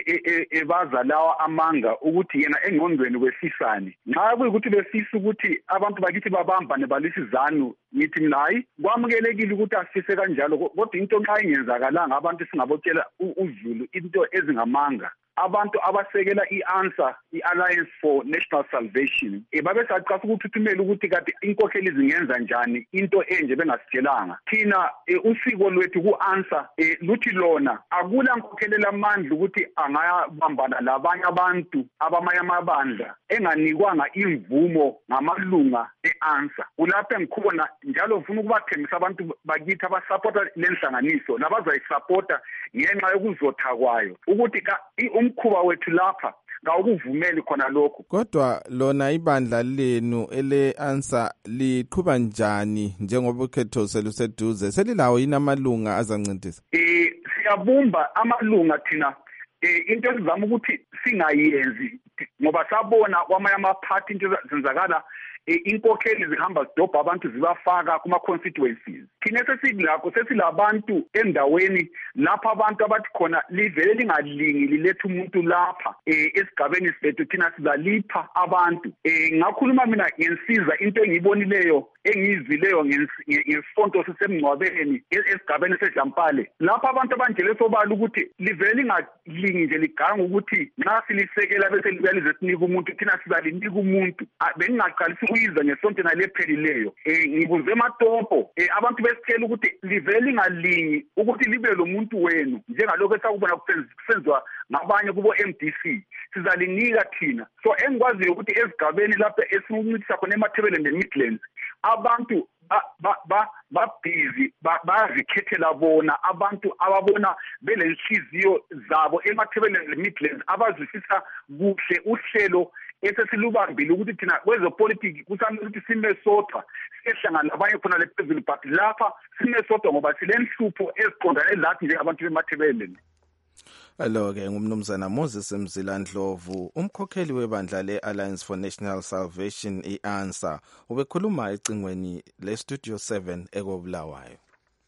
ebaza lawa amanga ukuthi yena engqondweni wefisani nxa kuyikuthi befisa ukuthi abantu bakithi babambane balisizanu ngithi mina hayi kwamukelekile ukuthi asifise kanjalo kodwa into nxa ingenzakalanga abantu singabotshela uZulu into ezingamanga. Abantu abasekela i-ANSA i-Alliance for National Salvation babe saqasa ukuthuthumela ukuthi kade inkokheli zingenza njani into enje bengasitshelanga. Thina usiko lwethu ku-ANSA luthi lona akula nkokhelela amandla ukuthi angayabambana labanye abantu abamanye amabandla enganikwanga imvumo ngamalunga e-ANSA. Kulapho engikhona njalo ufuna ukubathembisa abantu bakithi abasupporta lenhlanganiso nabazayisupporta ngenxa yokuzotha kwayo ukuthi umkhuba wethu lapha ngawukuvumeli khona lokho. Kodwa lona ibandla lenu ele-ANSA liqhuba njani njengoba ukhetho seluseduze selilawo yini amalunga azancintisa? Eh siyabumba amalunga thina eh into esizama ukuthi singayenzi ngoba sabona kwamanye amaphathi into zenzakala inkokheli zihamba zidobha abantu zibafaka kuma-constituencies. Thina sesilakho sesilabantu endaweni lapha abantu abathi khona livele lingalingi liletha umuntu lapha esigabeni sethu thina sizalipha abantu. Ngakhuluma mina ngensiza into engiyibonileyo engiyizwileyo ngesonto sisemngcwabeni esigabeni seDlampale lapha abantu abanjele sobala ukuthi livele lingalingi nje liganga ukuthi nxa silisekela bese libalize sinika umuntu thina sizalinika umuntu. Bengingaqalisa ukuyizwa ngesonto nalephelileyo ngibuze ematopo abantu besitshela ukuthi livele lingalingi ukuthi libe lo muntu wenu njengalokho esakubona kusenzwa ngabanye kubo M D C sizalinika thina. So engikwaziyo ukuthi esigabeni lapha esincitisa khona eMathebele neMidlands abantu babhizi bazikhethela bona abantu ababona belenhliziyo zabo eMathebele neMidlands abazwisisa kuhle uhlelo esesilubambile ukuthi thina kwezepolitiki kusamele ukuthi sime sodwa sihlangana labanye khona lephezulu but lapha sime sodwa ngoba silenhlupho eziqondane lathi njengabantu beMathebele. Alo-ke ngumnumzana Moses Mzilandlovu, umkhokheli webandla le-Alliance for National Salvation, i-ANSA, ubekhuluma ecingweni le-Studio seven ekobulawayo.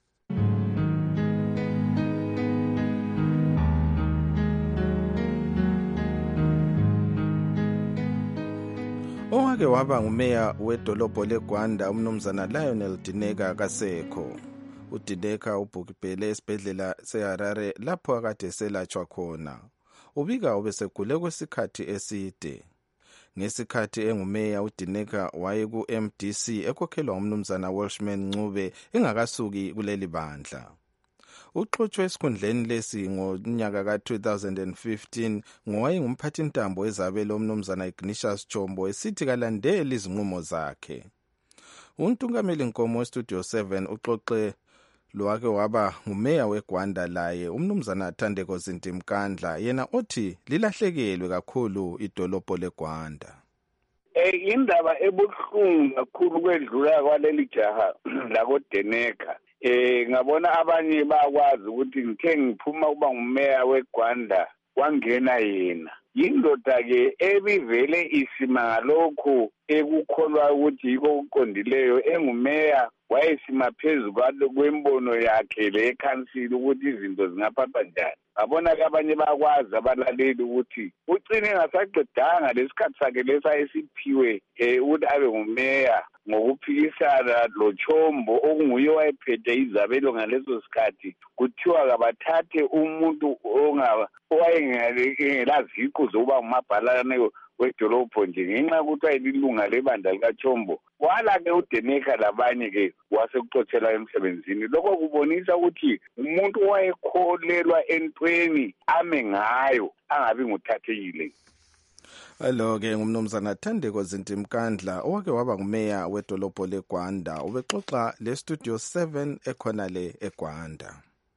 Owake waba ngumeya wedolobho leGwanda umnumzana Lionel Dineka kasekho. UDineka ubhukibhele esibhedlela seHarare lapho akade selatshwa khona. Ubika ubesegule kwesikhathi eside. Ngesikhathi engumeya uDineka waye ku M D C ekhokhelwa umnumzana Welshman Ncube engakasuki kuleli bandla. Uxoxwe esikhundleni lesi ngonyaka ka two thousand fifteen ngowayengumphathintambo ezabelo umnumzana Ignatius Chombo esithi kalandeli izinqumo zakhe. Untungameli Nkomo Studio seven uxoxe lwake waba ngumeya weGwanda laye umnumzana Thandeko Zintimkandla yena othi lilahlekelwe kakhulu idolobho leGwanda. Eh indaba ebuhlungu kakhulu kwedlula kwaleli jaha la koDeneka. Eh ngabona abanye bakwazi ukuthi ngithe ngiphuma kuba ngumeya weGwanda wangena yena. Yindoda ke ebivele isima ngalokho ekukholwa ukuthi yiko uqondileyo engumeya wayesima phezulu kwembono yakhe le council ukuthi izinto zingaphatha njani. Abona ke abanye bakwazi abalaleli ukuthi ucine ngasaqedanga lesikhathi sakhe lesayesiphiwe eh ukuthi abe ngumeya ngokuphikisana lo Chombo okunguye wayephethe izabelo ngaleso sikhathi kuthiwa kabathathe umuntu ongaba owayengelaziqu zokuba ngumabhalane wedolobho nje ngenxa ukuthi ayilunga lebandla likaChombo. Wala ke uDeneka labanye ke wasekuxotshelwa emsebenzini. Lokho kubonisa ukuthi umuntu owayekholelwa entweni ame ngayo angabi nguthathekile. Alo-ke ngumnumzana Thandeko Zintimkandla owake waba ngumeya wedolobho leGwanda ubexoxa le-Studio seven ekhona le eGwanda.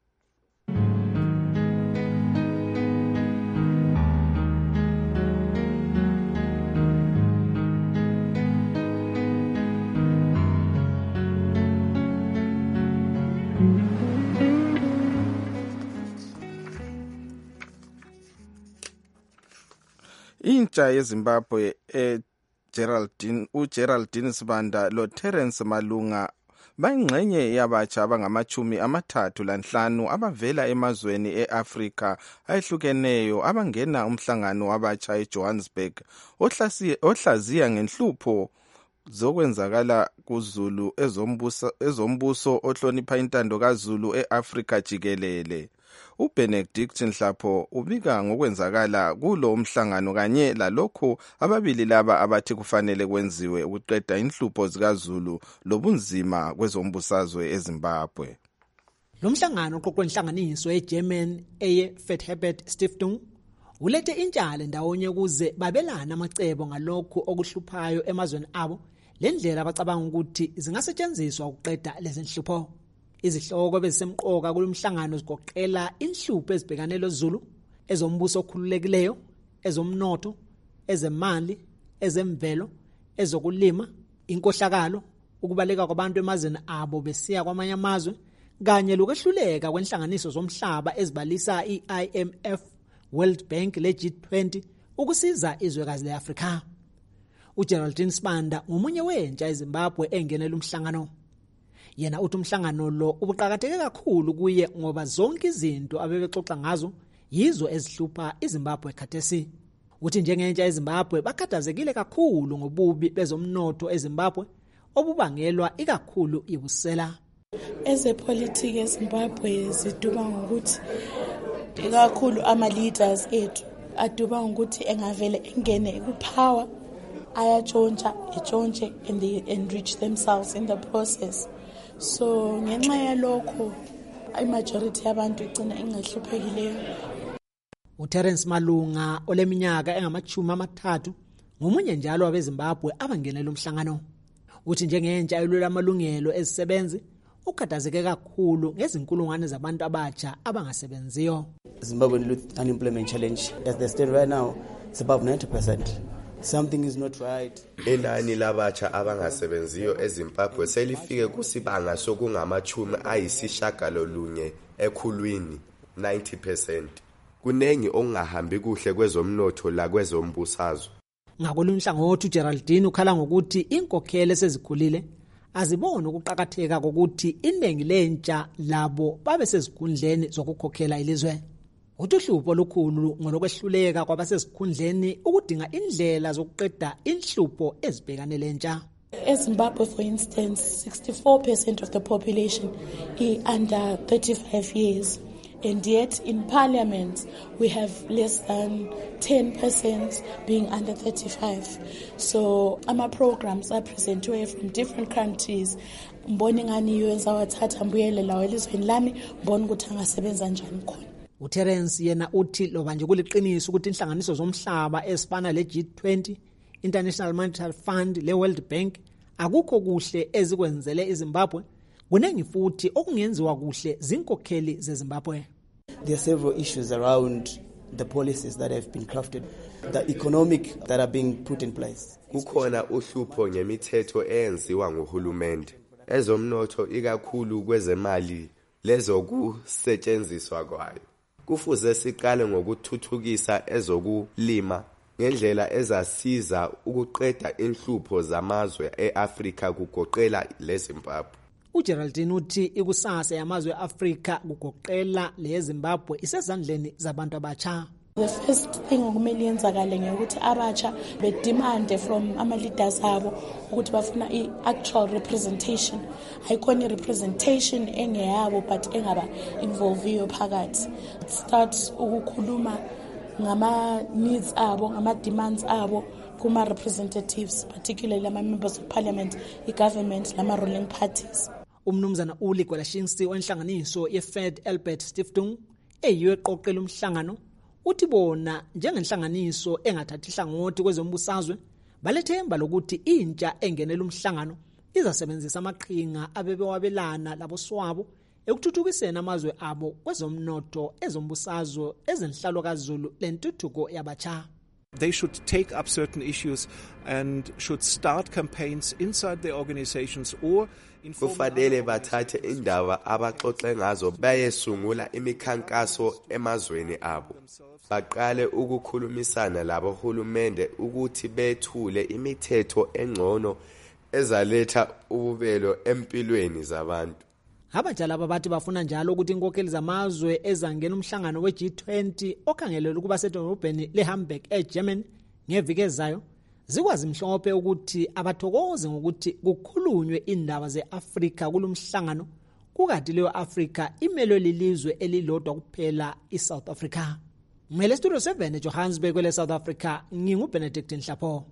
Intsha yeZimbabwe eGeraldine uGeraldine Sibanda lo Terence Malunga bayingxenye yabatsha abangamachumi amathathu lanhlanu abavela emazweni eAfrika ayehlukeneyo abangena umhlangano wabatsha eJohannesburg ohlaziya ngenhlupho zokwenzakala kuZulu ezombuso ezombuso ohlonipha intando kaZulu eAfrika jikelele. uBenedict Nhlapho ubika ngokwenzakala kulo umhlangano kanye lalokho ababili laba abathi kufanele kwenziwe ukuqeda inhlupho zikaZulu lobunzima kwezombusazwe eZimbabwe. Lo mhlangano oqoqwe inhlanganiso eGerman eye Fethebert Stiftung ulethe intshale ndawonye kuze babelana amacebo ngalokho okuhluphayo emazweni abo lendlela abacabanga ukuthi zingasetshenziswa ukuqeda lezi nhlupho. Izihloko bezisemqoka kulomhlangano zigoqela inhlupho ezibhekane loZulu, ezombuso okhululekileyo, ezomnotho, ezemali, ezemvelo, ezokulima, inkohlakalo, ukubaleka kwabantu emazweni abo besiya kwamanye amazwe, kanye lokwehluleka kwenhlanganiso zomhlaba ezibalisa i-I M F, World Bank le G twenty ukusiza izwekazi leAfrika. uGeraldine Sibanda ngomunye wentsha eZimbabwe engenela umhlangano. Yena uthi umhlangano lo ubuqhakatheke kakhulu kuye ngoba zonke izinto abebexoxa ngazo yizo ezihlupha iZimbabwe khathesi. Uthi njengentsha eZimbabwe bakhathazekile kakhulu ngobubi bezomnotho eZimbabwe obubangelwa ikakhulu ibusela. Ezepolitiki eZimbabwe ziduba ngokuthi ikakhulu ama leaders ethu aduba ngokuthi engavele engene kupower ayatshontsha etshontshe and they enrich themselves in the process. So ngenxa yalokho imajority yabantu igcina ingahluphekile. uTerence Malunga oleminyaka engamachumi amathathu ngomunye njalo wabeZimbabwe abangenela umhlangano. Uthi njengentsha elwela amalungelo ezisebenzi ukhathazeke kakhulu ngezinkulungwane zabantu abatsha abangasebenziyo. Zimbabwean youth unemployment challenge as they stand right now it's above ninety percent. Something is not right. Inani labatsha abangasebenziyo eZimbabwe selifike kusibanga sokungamachumi ayisishagalolunye ekhulwini ninety percent. kunengi okungahambi kuhle kwezomnotho la kwezombusazwe. Ngakolunye uhlangothi uGeraldine ukhala ngokuthi inkokhelo sezikhulile azibona ukuqhakatheka kokuthi iningi lentsha labo babe sezikhundleni zokukhokhela ilizwe. Uhlupho olukhulu ngolokwehluleka kwabasesikhundleni ukudinga indlela zokuqeda inhlupho ezibhekane lentsha. eZimbabwe, for instance, sixty-four percent of the population is under thirty-five years. And yet in parliament, we have less than ten percent being under thirty-five. So our programs are presented from different countries. Mboni ngani yenza wathatha mbuyele elizweni lami, mboni ukuthi angasebenza njani khona. uTerence yena uthi loba nje kuliqiniso ukuthi inhlanganiso zomhlaba ezifana le G twenty, International Monetary Fund, le World Bank akukho kuhle ezikwenzele iZimbabwe, kunengi futhi okungenziwa kuhle zinkokheli zeZimbabwe. There are several issues around the policies that have been crafted, the economic that are being put in place. Kukhona uhlupho ngemithetho eyenziwa nguhulumende ezomnotho ikakhulu kwezemali lezokusetshenziswa kwayo. Kufuze siqale ngokuthuthukisa ezokulima ngendlela ezasiza ukuqeda inhlupho zamazwe eAfrika kugoqela leZimbabwe. uGeraldine uthi ikusasa yamazwe eAfrika kugoqela leZimbabwe isezandleni zabantu abatsha. The first thing okumele yenzakale ngekuthi abatsha bedemand from ama leaders abo ukuthi bafuna i-actual representation. Ayikho representation engeyabo but engaba involve phakathi. Start ukukhuluma ngama needs abo, ngama demands abo kuma representatives, particularly ama members of parliament, i-government lama ruling parties. Umnumzana Uli Gwelashinsi wenhlanganiso yeFed Albert Stiftung eyiyo eqoqela umhlangano uthi bona njengenhlanganiso engathathi hlangothi kwezombusazwe balethemba lokuthi intsha engenela umhlangano izasebenzisa amaqhinga abebewabelana laboswabo ekuthuthukiseni amazwe abo kwezomnotho ezombusazwe ezenhlalo kaZulu lentuthuko yabatsha. They should take up certain issues and should start campaigns inside their organizations or kufanele bathathe indaba abaxoxe ngazo bayesungula imikhankaso emazweni abo. Baqale ukukhulumisana labo hulumende ukuthi bethule imithetho engcono ezaletha ububelo empilweni zabantu. Abajala babathi bafuna njalo ukuthi inkokheli zamazwe ezangena umhlangano we G twenty okhangelelwe ukuba sedolobheni leHamburg eGermany ngeviki ezayo zikwazi mhlophe ukuthi abathokoze ngokuthi kukhulunywe indaba zeAfrika kulomhlangano kukathi leyo Afrika imelwe lilizwe elilodwa kuphela iSouth Africa. Ngele Studio seven eJohannesburg kwele South Africa nginguBenedict Nhlapho.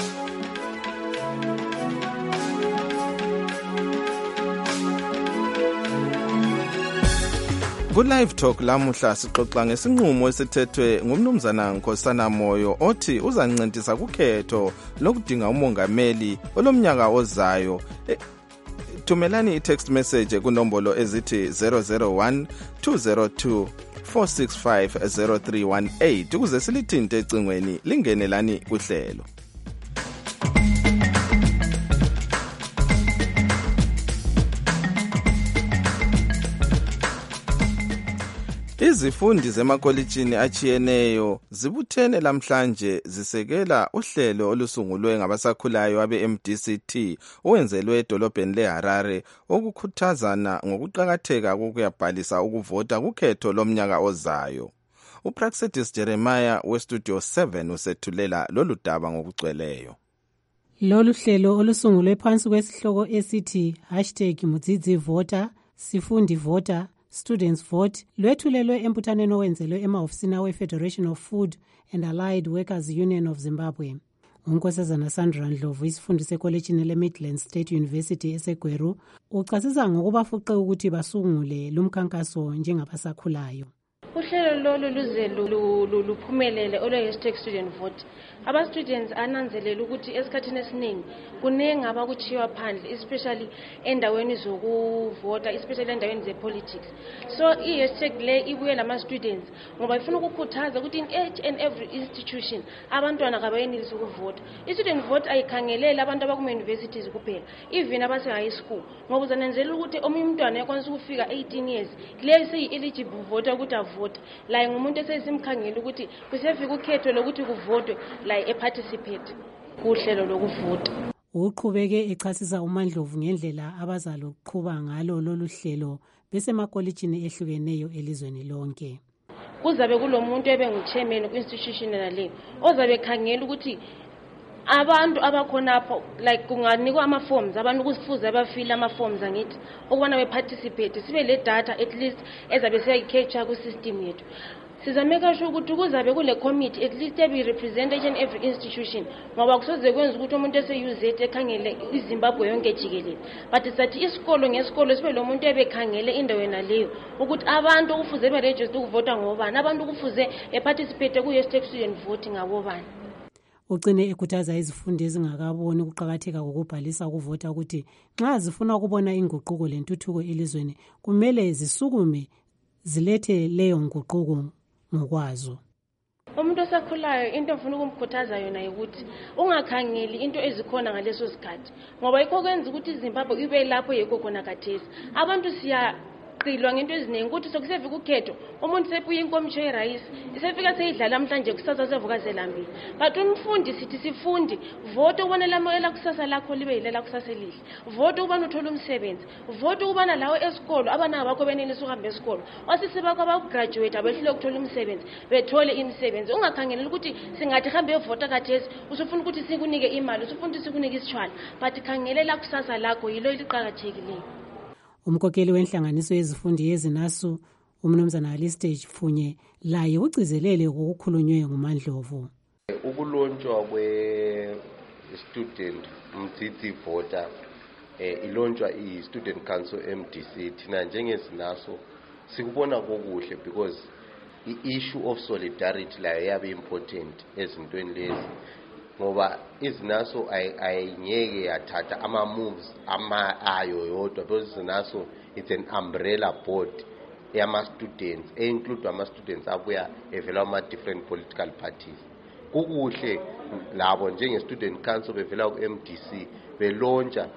Ku-Live Talk lamuhla sixoxa ngesinqumo esithethwe ngumnumzana Nkosana Moyo othi uzancentisa kukhetho lokudinga umongameli olomnyaka ozayo. E, thumelani i-text message kunombolo ezithi zero zero one two zero two four six five zero three one eight ukuze silithinte ecingweni lingenelani kuhlelo. Izifundi zemakolitshini achiyeneyo zibuthene lamhlanje zisekela uhlelo olusungulwe ngabasakhulayo abe-M D C T owenzelwe edolobheni leHarare okukhuthazana ngokuqakatheka kokuyabhalisa ukuvota kukhetho lomnyaka ozayo. uPraxedis Jeremiah weStudio seven usethulela lolu daba ngokugcweleyo. Lolu hlelo olusungulwe phansi kwesihloko esithi hashtag Mudzidzi Voter, Sifundi Voter, Students Vote lwethulelwe emputhaneni owenzelwe emahofisini awe-Federation of Food and Allied Workers Union of Zimbabwe. uNkosazana Sandra Ndlovu isifundi sekolejini le-Midlands State University eseGweru uchasisa ngokubafuqe ukuthi basungule lumkhankaso njengabasakhulayo. Uhlelo lolu luze luphumelele olwe-hashtag student vote. Aba-students ananzelela ukuthi esikhathini esiningi kuningi abakuchiwa phandle, especially endaweni zokuvota, especially endaweni ze-politics. So i-hashtag le ibuye lama-students ngoba ifuna ukukhuthaza ukuthi in each and every institution abantwana kabayenelisi ukuvota. I-student vote ayikhangeleli abantu abakuma-universities kuphela, even abase-high school, ngoba uzananzelela ukuthi omunye umntwana yakwanisa ukufika eighteen years, le seyi-eligible voter ukuthi avote. ukuvota la ngumuntu esesimkhangela ukuthi kusefika ukhetho lokuthi kuvotwe la eparticipate kuhlelo lokuvota. Uqhubeke echasisa uMandlovu ngendlela abazaloqhuba ngalo lolu hlelo besemakolitshini ehlukeneyo elizweni lonke. Kuzabe kulomuntu ebengu-chairman ku-institution nale ozabe khangela ukuthi abantu abakhonapho like kunganikwa ama-forms abantu kusifuze abafile ama-forms angithi ukubona be-participate sibe le data at least ezabe siyayi-capture ku-system yethu. Sizameka sure ukuthi kuzabe kule committee at least ebi representation every institution ngoba kusoze kwenza ukuthi umuntu ese-UZ ekhangele iZimbabwe yonke jikelele but sathi isikolo ngesikolo sibe lo muntu ebekhangele indawo yena leyo ukuthi abantu kufuze beregister ukuvota ngobani abantu kufuze beparticipate ku-hashtag student voting ngabobani. Ugcine ekhuthaza izifundi ezingakaboni ukuqakatheka kokubhalisa ukuvota ukuthi nxa zifuna ukubona inguquko lentuthuko elizweni kumele zisukume zilethe leyo nguquko ngokwazo. Umuntu osakhulayo into ofuna ukumkhuthaza yona ukuthi ungakhangeli into ezikhona ngaleso sikhathi ngoba ikho kwenza ukuthi iZimbabwe ibe lapho yekho khona kathesi. Abantu siya qilwa ngento eziningi ukuthi sokusefika ukhetho umuntu sepuye inkomitsho yerayisi isefika seyidlala namhlanje kusasa sevuka zelambile but umfundi sithi sifundi vote ubona lamela kusasa lakho libe yilela kusasa elihle vote ubana uthola umsebenzi vote ubana lawo esikolo abana bakho benelisa ukuhamba esikolo wasise bakho abagraduate abehlule ukuthola umsebenzi bethole imisebenzi ungakhangelela ukuthi singathi hambe evota kathesi usufuna ukuthi sikunike imali usufuna ukuthi sikunike isitshwala but khangelela kusasa lakho yilo eliqhakathekileyo. Umkokeli wenhlanganiso yezifundi yezinasu umnumzana Alistage Funye laye ugcizelele ngokukhulunywe nguMandlovu. Ukulonjwa kwe student mdzidzi voter eh ilonjwa i student council M D C thina njengezinaso sikubona kokuhle because the issue of solidarity la yabe important ezintweni lezi ngoba izinaso ayingeke yathatha ama moves ama ayo yodwa because izinaso it's an umbrella board yama students e include ama students abuya evela ama different political parties. Kukuhle labo njenge student council bevela ku M D C belontsha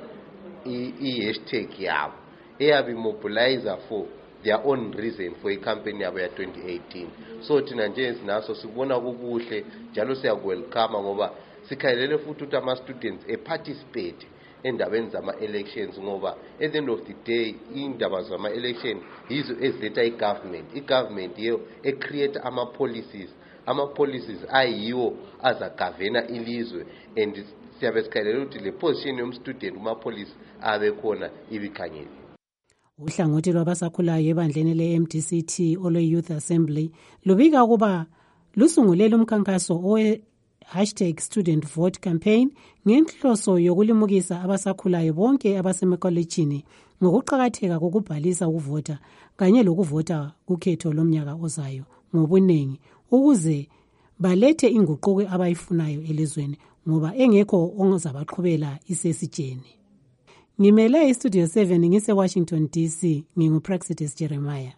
i hashtag yabo eyabi mobilizer for their own reason for a campaign yabo ya twenty eighteen. So thina nje sinaso sikubona kukuhle njalo siya welcome ngoba sikhalele futhi ukuthi ama students e participate endabeni zama elections ngoba at the end of the day indaba zama election yizo eziletha igovernment igovernment yiyo e create ama policies ama policies ayiwo azagavena ilizwe and siyabe sikhalele ukuthi le position yom student kuma police abe khona ibikhangele. Uhlangothi lwabasakhulayo ebandleni le-M D C T olwe-Youth Assembly lubika ukuba lusungulele umkhankaso owe hashtag student vote campaign ngenhloso yokulimukisa abasakhulayo bonke abasemakolitshini ngokuqakatheka kokubhalisa ukuvota kanye lokuvota kukhetho lomnyaka ozayo ngobuningi ukuze balethe inguquko abayifunayo elizweni ngoba engekho ongazabaqhubela isesitsheni. Ngimele iStudio seven ngise Washington D C nginguPraxides Jeremiah.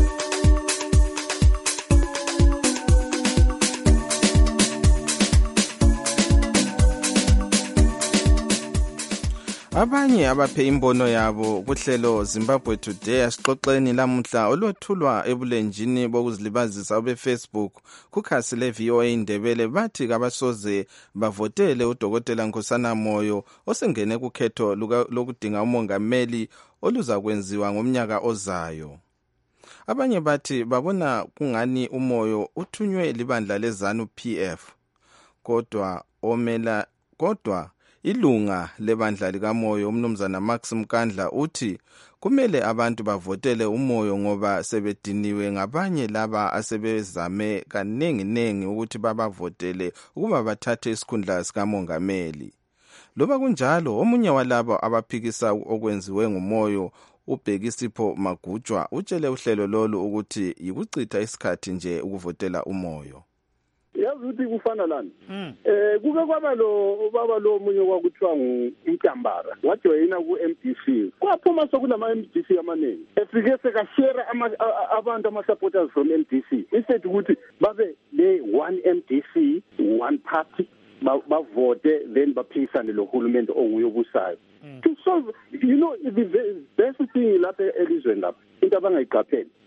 Abanye abaphe imbono yabo kuhlelo Zimbabwe Today asixoxeni lamuhla olwethulwa ebulenjini bokuzilibazisa obe Facebook kukhasi le V O A Indebele bathi kabasoze bavotele uDokotela Nkosana Moyo osengene kukhetho lokudinga umongameli oluzakwenziwa ngomnyaka ozayo. Abanye bathi babona kungani uMoyo uthunywe libandla leZanu P F kodwa omela kodwa ilunga lebandla likaMoyo umnumzana Max Mkandla uthi kumele abantu bavotele uMoyo ngoba sebediniwe ngabanye laba asebezame kaningi nengi ukuthi babavotele ukuba bathathe isikhundla sikamongameli. Loba kunjalo omunye walabo abaphikisa okwenziwe nguMoyo uBhekisipho Magujwa utshele uhlelo lolu ukuthi yikuchitha isikhathi nje ukuvotela uMoyo. Yazi ukuthi kufana lani eh kuke kwaba lo baba lo munye kwakuthiwa uMtambara wajoyina ku M D C kwaphuma sokunama M D C amaningi efike sekashare abantu ama supporters from M D C instead ukuthi babe le one M D C one party bavote then baphikisane lo hulumende onguyobusayo to solve you know the best thing lapha elizweni lapha into abangayiqaphela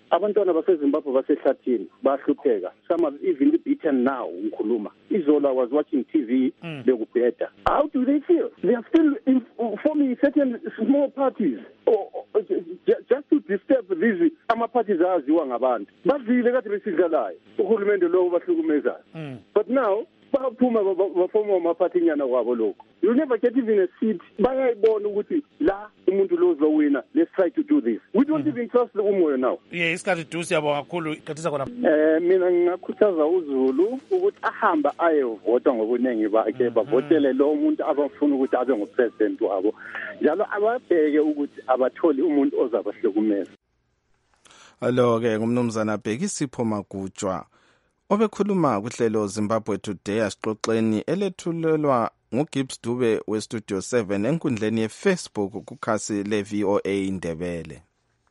abantwana baseZimbabwe basehlathini bahlupheka. Some have even beaten now ngikhuluma. Izola was watching T V mm. bekubheda. How do they feel? They are still in, forming certain small parties or, or just to disturb these ama parties aziwa ngabantu. Bazile kade besidlalayo. Uhulumende lo bahlukumezayo. But now baphuma bafoma amaphathinyana kwabo lokho. You never get even a seat. Bayayibona ukuthi la umuntu lo uzowina. Let's try to do this. We don't mm-hmm. even trust the umoya now. Yeah, isikhathi du siyabonga kakhulu kathisa khona. Eh mina ngingakhuthaza uZulu ukuthi ahamba ayevota ngobuningi bakhe bavotele lo umuntu abafuna ukuthi abe ngupresident wabo. Njalo ababheke ukuthi abatholi umuntu ozabahlukumeza. Allo ke ngumnumzana Bhekisipho Magutshwa obekhuluma kuhlelo Zimbabwe Today asixoxeni elethulelwa nguGibbs Dube we Studio seven enkundleni yeFacebook kukhasi le V O A Indebele.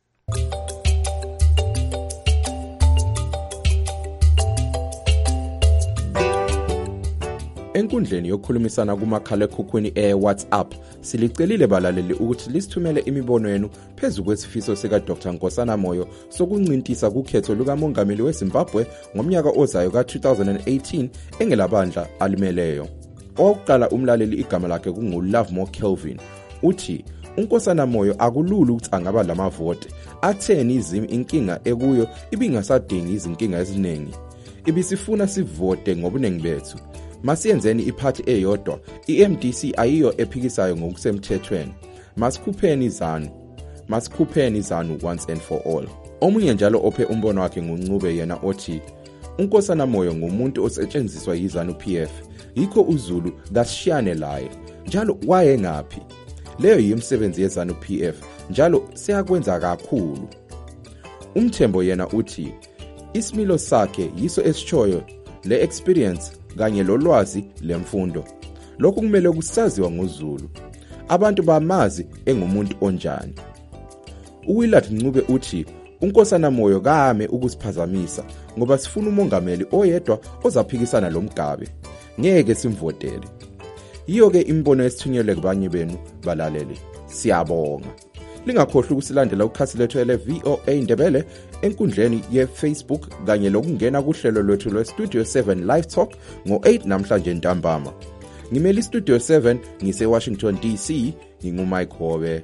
Enkundleni yokukhulumisana kumakhala ekhukhwini e-WhatsApp silicelile balaleli ukuthi lisithumele imibono yenu phezu kwesifiso sika Doctor Nkosana Moyo sokuncintisa kukhetho lukamongameli weZimbabwe ngomnyaka ozayo ka two thousand eighteen engelabandla alimeleyo. Oqala umlaleli igama lakhe kungu Lovemore Kelvin uthi uNkosana Moyo akulula ukuthi angaba lamavote atheni izimi inkinga ekuyo ibingasadingi izinkinga eziningi ibisifuna sivote ngobunengi bethu. Masiyenzeni iphathi eyodwa, i-M D C ayiyo ephikisayo ngokusemthethweni. Masikhupheni izanu. Masikhupheni izanu once and for all. Omunye njalo ophe umbono wakhe nguNcube yena othi uNkosana Moyo ngumuntu osetshenziswa yizanu P F. Yikho uZulu kasishiyane laye. Njalo waye ngaphi? Leyo yimisebenzi yezanu P F. Njalo siyakwenza kakhulu. Umthembo yena uthi isimilo sakhe yiso esitshoyo le experience kanye lolwazi lemfundo. Lokhu kumele kusaziwa ngoZulu. Abantu bamazi engumuntu onjani. uWillard Ncube uthi uNkosana Moyo kame ukusiphazamisa ngoba sifuna umongameli oyedwa ozaphikisana lomgabe. Ngeke simvotele. Iyo ke imbono esithunyelwe kubanye benu balaleli. Siyabonga. Lingakhohlwa ukusilandela ukhasi lethu ele V O A Indebele enkundleni yeFacebook kanye lokungena kuhlelo lwethu lwe Studio seven Live Talk ngo eight namhlanje ntambama. Ngimeli Studio seven ngise Washington D C ngingumike Hobe.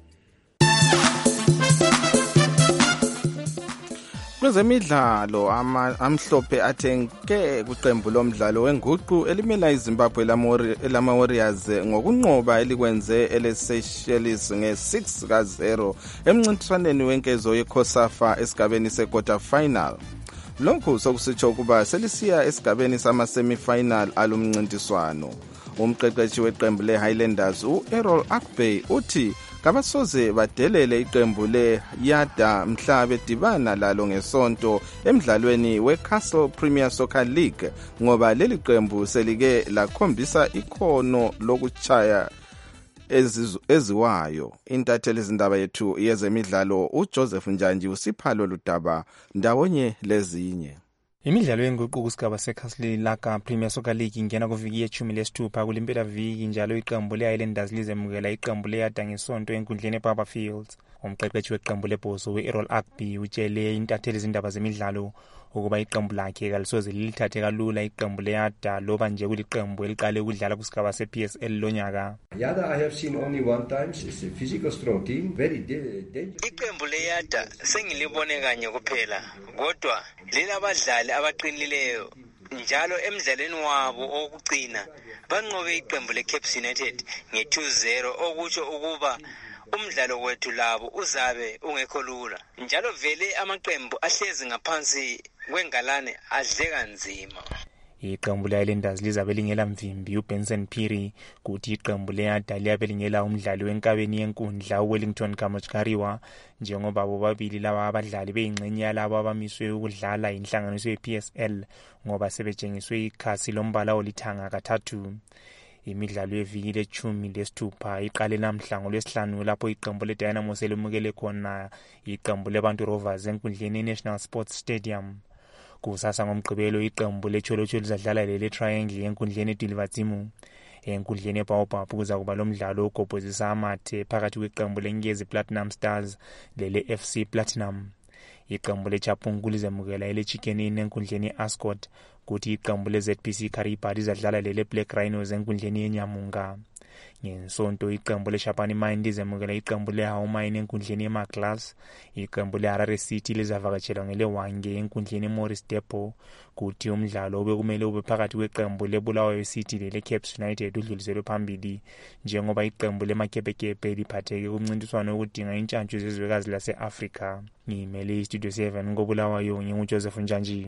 Kwezemidlalo amhlophe athenke kuqembu lomdlalo wenguqu elimela iZimbabwe lama Warriors ngokunqoba elikwenze eleSeychelles nge six ka zero emncintiswaneni wenkezo yeCOSAFA esigabeni sequarter final. Lokhu sokusitsho kuba selisiya esigabeni sama semi-final alumncintiswano. Umqeqeshi weqembu leHighlanders uErrol Akbey uthi kabasoze badelele iqembu leYada mhla bedibana lalo ngesonto emidlalweni weCastle Premier Soccer League ngoba leli qembu selike lakhombisa ikhono lokuchaya eziwayo. Intatheli izindaba yethu yezemidlalo uJoseph Njanji usiphalo ludaba ndawonye lezinye. Imidlalo yenguquko kusigaba seCastle Laka Premier Soccer League ingena kuviki yeshumi lesithupha kulimpela viki njalo iqembu leHighlanders lizemukela iqembu leYada ngesonto enkundleni eBarber Fields. Umqeqeshi weqembu lebhozo uErrol Akbey utshele intatheli izindaba zemidlalo ukuba iqembu lakhe kalisoze lilithathe kalula iqembu leYada loba nje kuliqembu eliqale ukudlala kusigaba seP S L lonyaka. Yada I have seen only one time. It's a physical strong team, very dangerous. Iqembu leYada sengilibone kanye kuphela kodwa lelabadlali abaqinileyo njalo emidlalweni wabo okugcina banqobe iqembu leCape United nge two zero okutsho ukuba umdlalo wethu labo uzabe ungekho lula njalo vele amaqembu ahlezi ngaphansi kwengalane adle kanzima. Iqembu leHighlanders lizabe lingela mvimbi uBenson Phiri kuthi iqembu leYada liyabe lingela umdlali wenkabeni yenkundla uWellington Kamachkariwa njengoba bobabili laba abadlali beyingcenye yalabo abamiswe ukudlala inhlanganiso yeP S L ngoba sebejengiswe ikhasi lombala olithanga kathathu. Imidlalo yeviki lechumi lesithupha iqale namhla ngolwesihlanu lapho iqembu leDynamo selimukele khona iqembu leBantu Rovers enkundleni yeNational Sports Stadium. Kusasa ngomgqibelo iqembu leCholocholo lizadlala lele Triangle enkundleni eDilivatsimu. Enkundleni eBaobab kuza kuba lomdlalo ogobhozisa amathe phakathi kweqembu leNkezi Platinum Stars lele F C Platinum. iqembu leChapungu lizemukela eleChicken Inn enkundleni yeAscot kuthi iqembu leZ P C Kariba lizadlala lele Black Rhinos enkundleni yeNyamunga. Ngensonto iqembu leShapani Mine lizemukela iqembu leHaumine enkundleni yeMaglas, iqembu leHarare City lizavakatshela ngeleWange enkundleni yeMorris Depot kuthi umdlalo obekumele ube phakathi kweqembu leBulawayo City leleCaps United udluliselwe phambili njengoba iqembu leMakepekepe liphatheke kumncintiswano wokudinga intshantshu zezwekazi lase-Afrika. Ngimele iStudio seven ngoBulawayo nginguJoseph Njanji.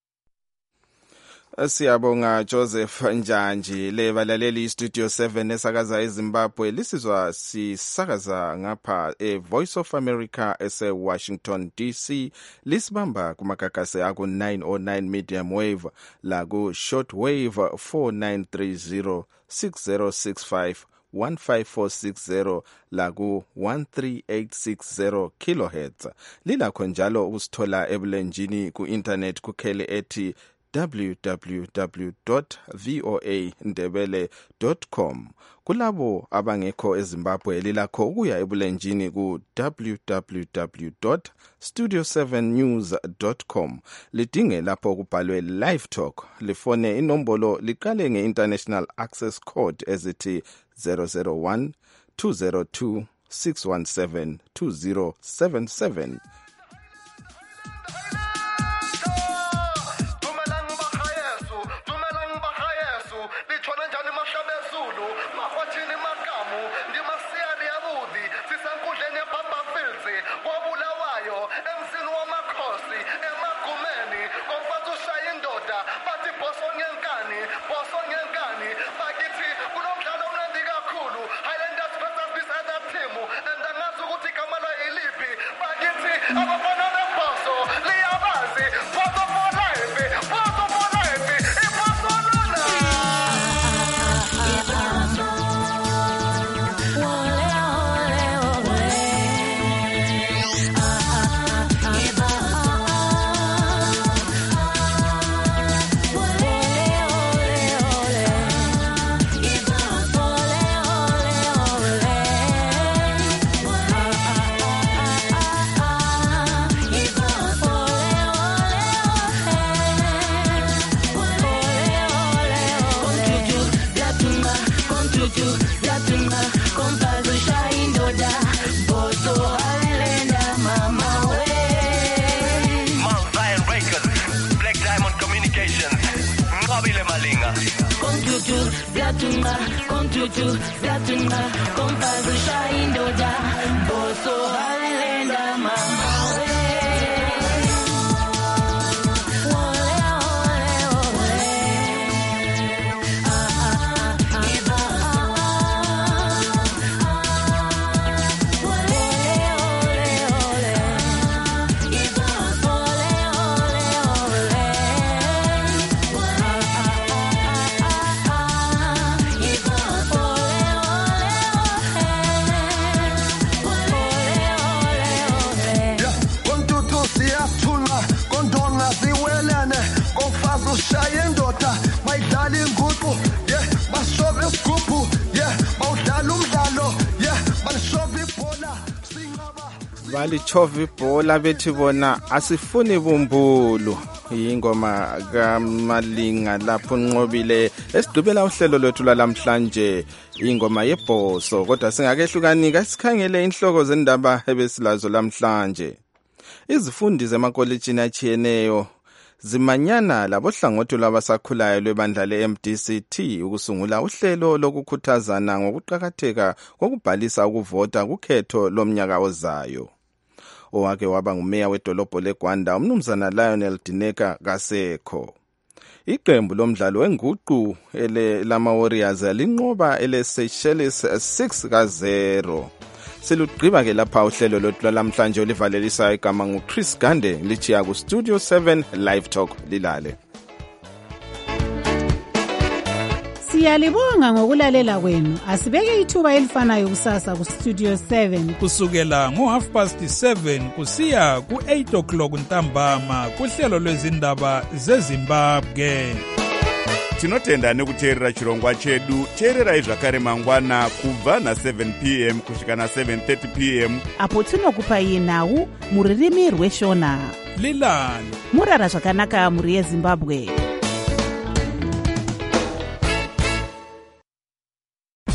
Siyabonga Joseph Njanji. Le balaleli iStudio seven esakaza eZimbabwe lisizwa sisakaza ngapha eVoice of America ese Washington D C, lisibamba kumakakase aku nine oh nine medium wave la ku short wave four nine three zero six zero six five one five four six zero la ku one three eight six zero kilohertz. Lilakho njalo usithola ebulenjini ku internet kukhele ethi w w w dot voa ndebele dot com. Kulabo abangekho eZimbabwe lilakho ukuya ebulenjini ku w w w dot studio seven news dot com. Lidinge lapho kubhalwe live talk, lifone inombolo liqale nge-international access code ezithi zero zero one two zero two six one seven two zero seven seven. Balichova ibhola bethi bona asifuni bumbulu. Ingoma kaMalinga lapho Nqobile esidubela uhlelo lwethu lamhlanje, ingoma yebhoso. Kodwa singakehlukanika sikhangele inhloko zendaba ebesilazo lamhlanje. Izifundi zemakolejini achiyeneyo zimanyana labohlangothi lwabasakhulayo lwebandla le-M D C T ukusungula uhlelo lokukhuthazana ngokuqhakatheka kokubhalisa ukuvota kukhetho lomnyaka ozayo. Owake waba ngumeya wedolobho leGwanda umnumzana Lionel Dineka kasekho. Iqembu lomdlalo wenguqu ele lama Warriors linqoba ele Seychelles six ka zero. Silugqiba ke lapha uhlelo lothu lamhlanje olivalelisa igama nguChris Gande lichiya ku Studio seven Live Talk lilale. Siyalibonga ngokulalela kwenu. Asibeke ithuba elifanayo kusasa ku Studio seven kusukela ngo half past seven kusiya ku eight o'clock ntambama kuhlelo lwezindaba zeZimbabwe. tinotenda nekuteerera chirongwa chedu. teererai zvakare mangwana kubva na7 p m kusvika na7 thirty p m apo tinokupai nhau muririmi rweshona. lilani murara zvakanaka muri yezimbabwe.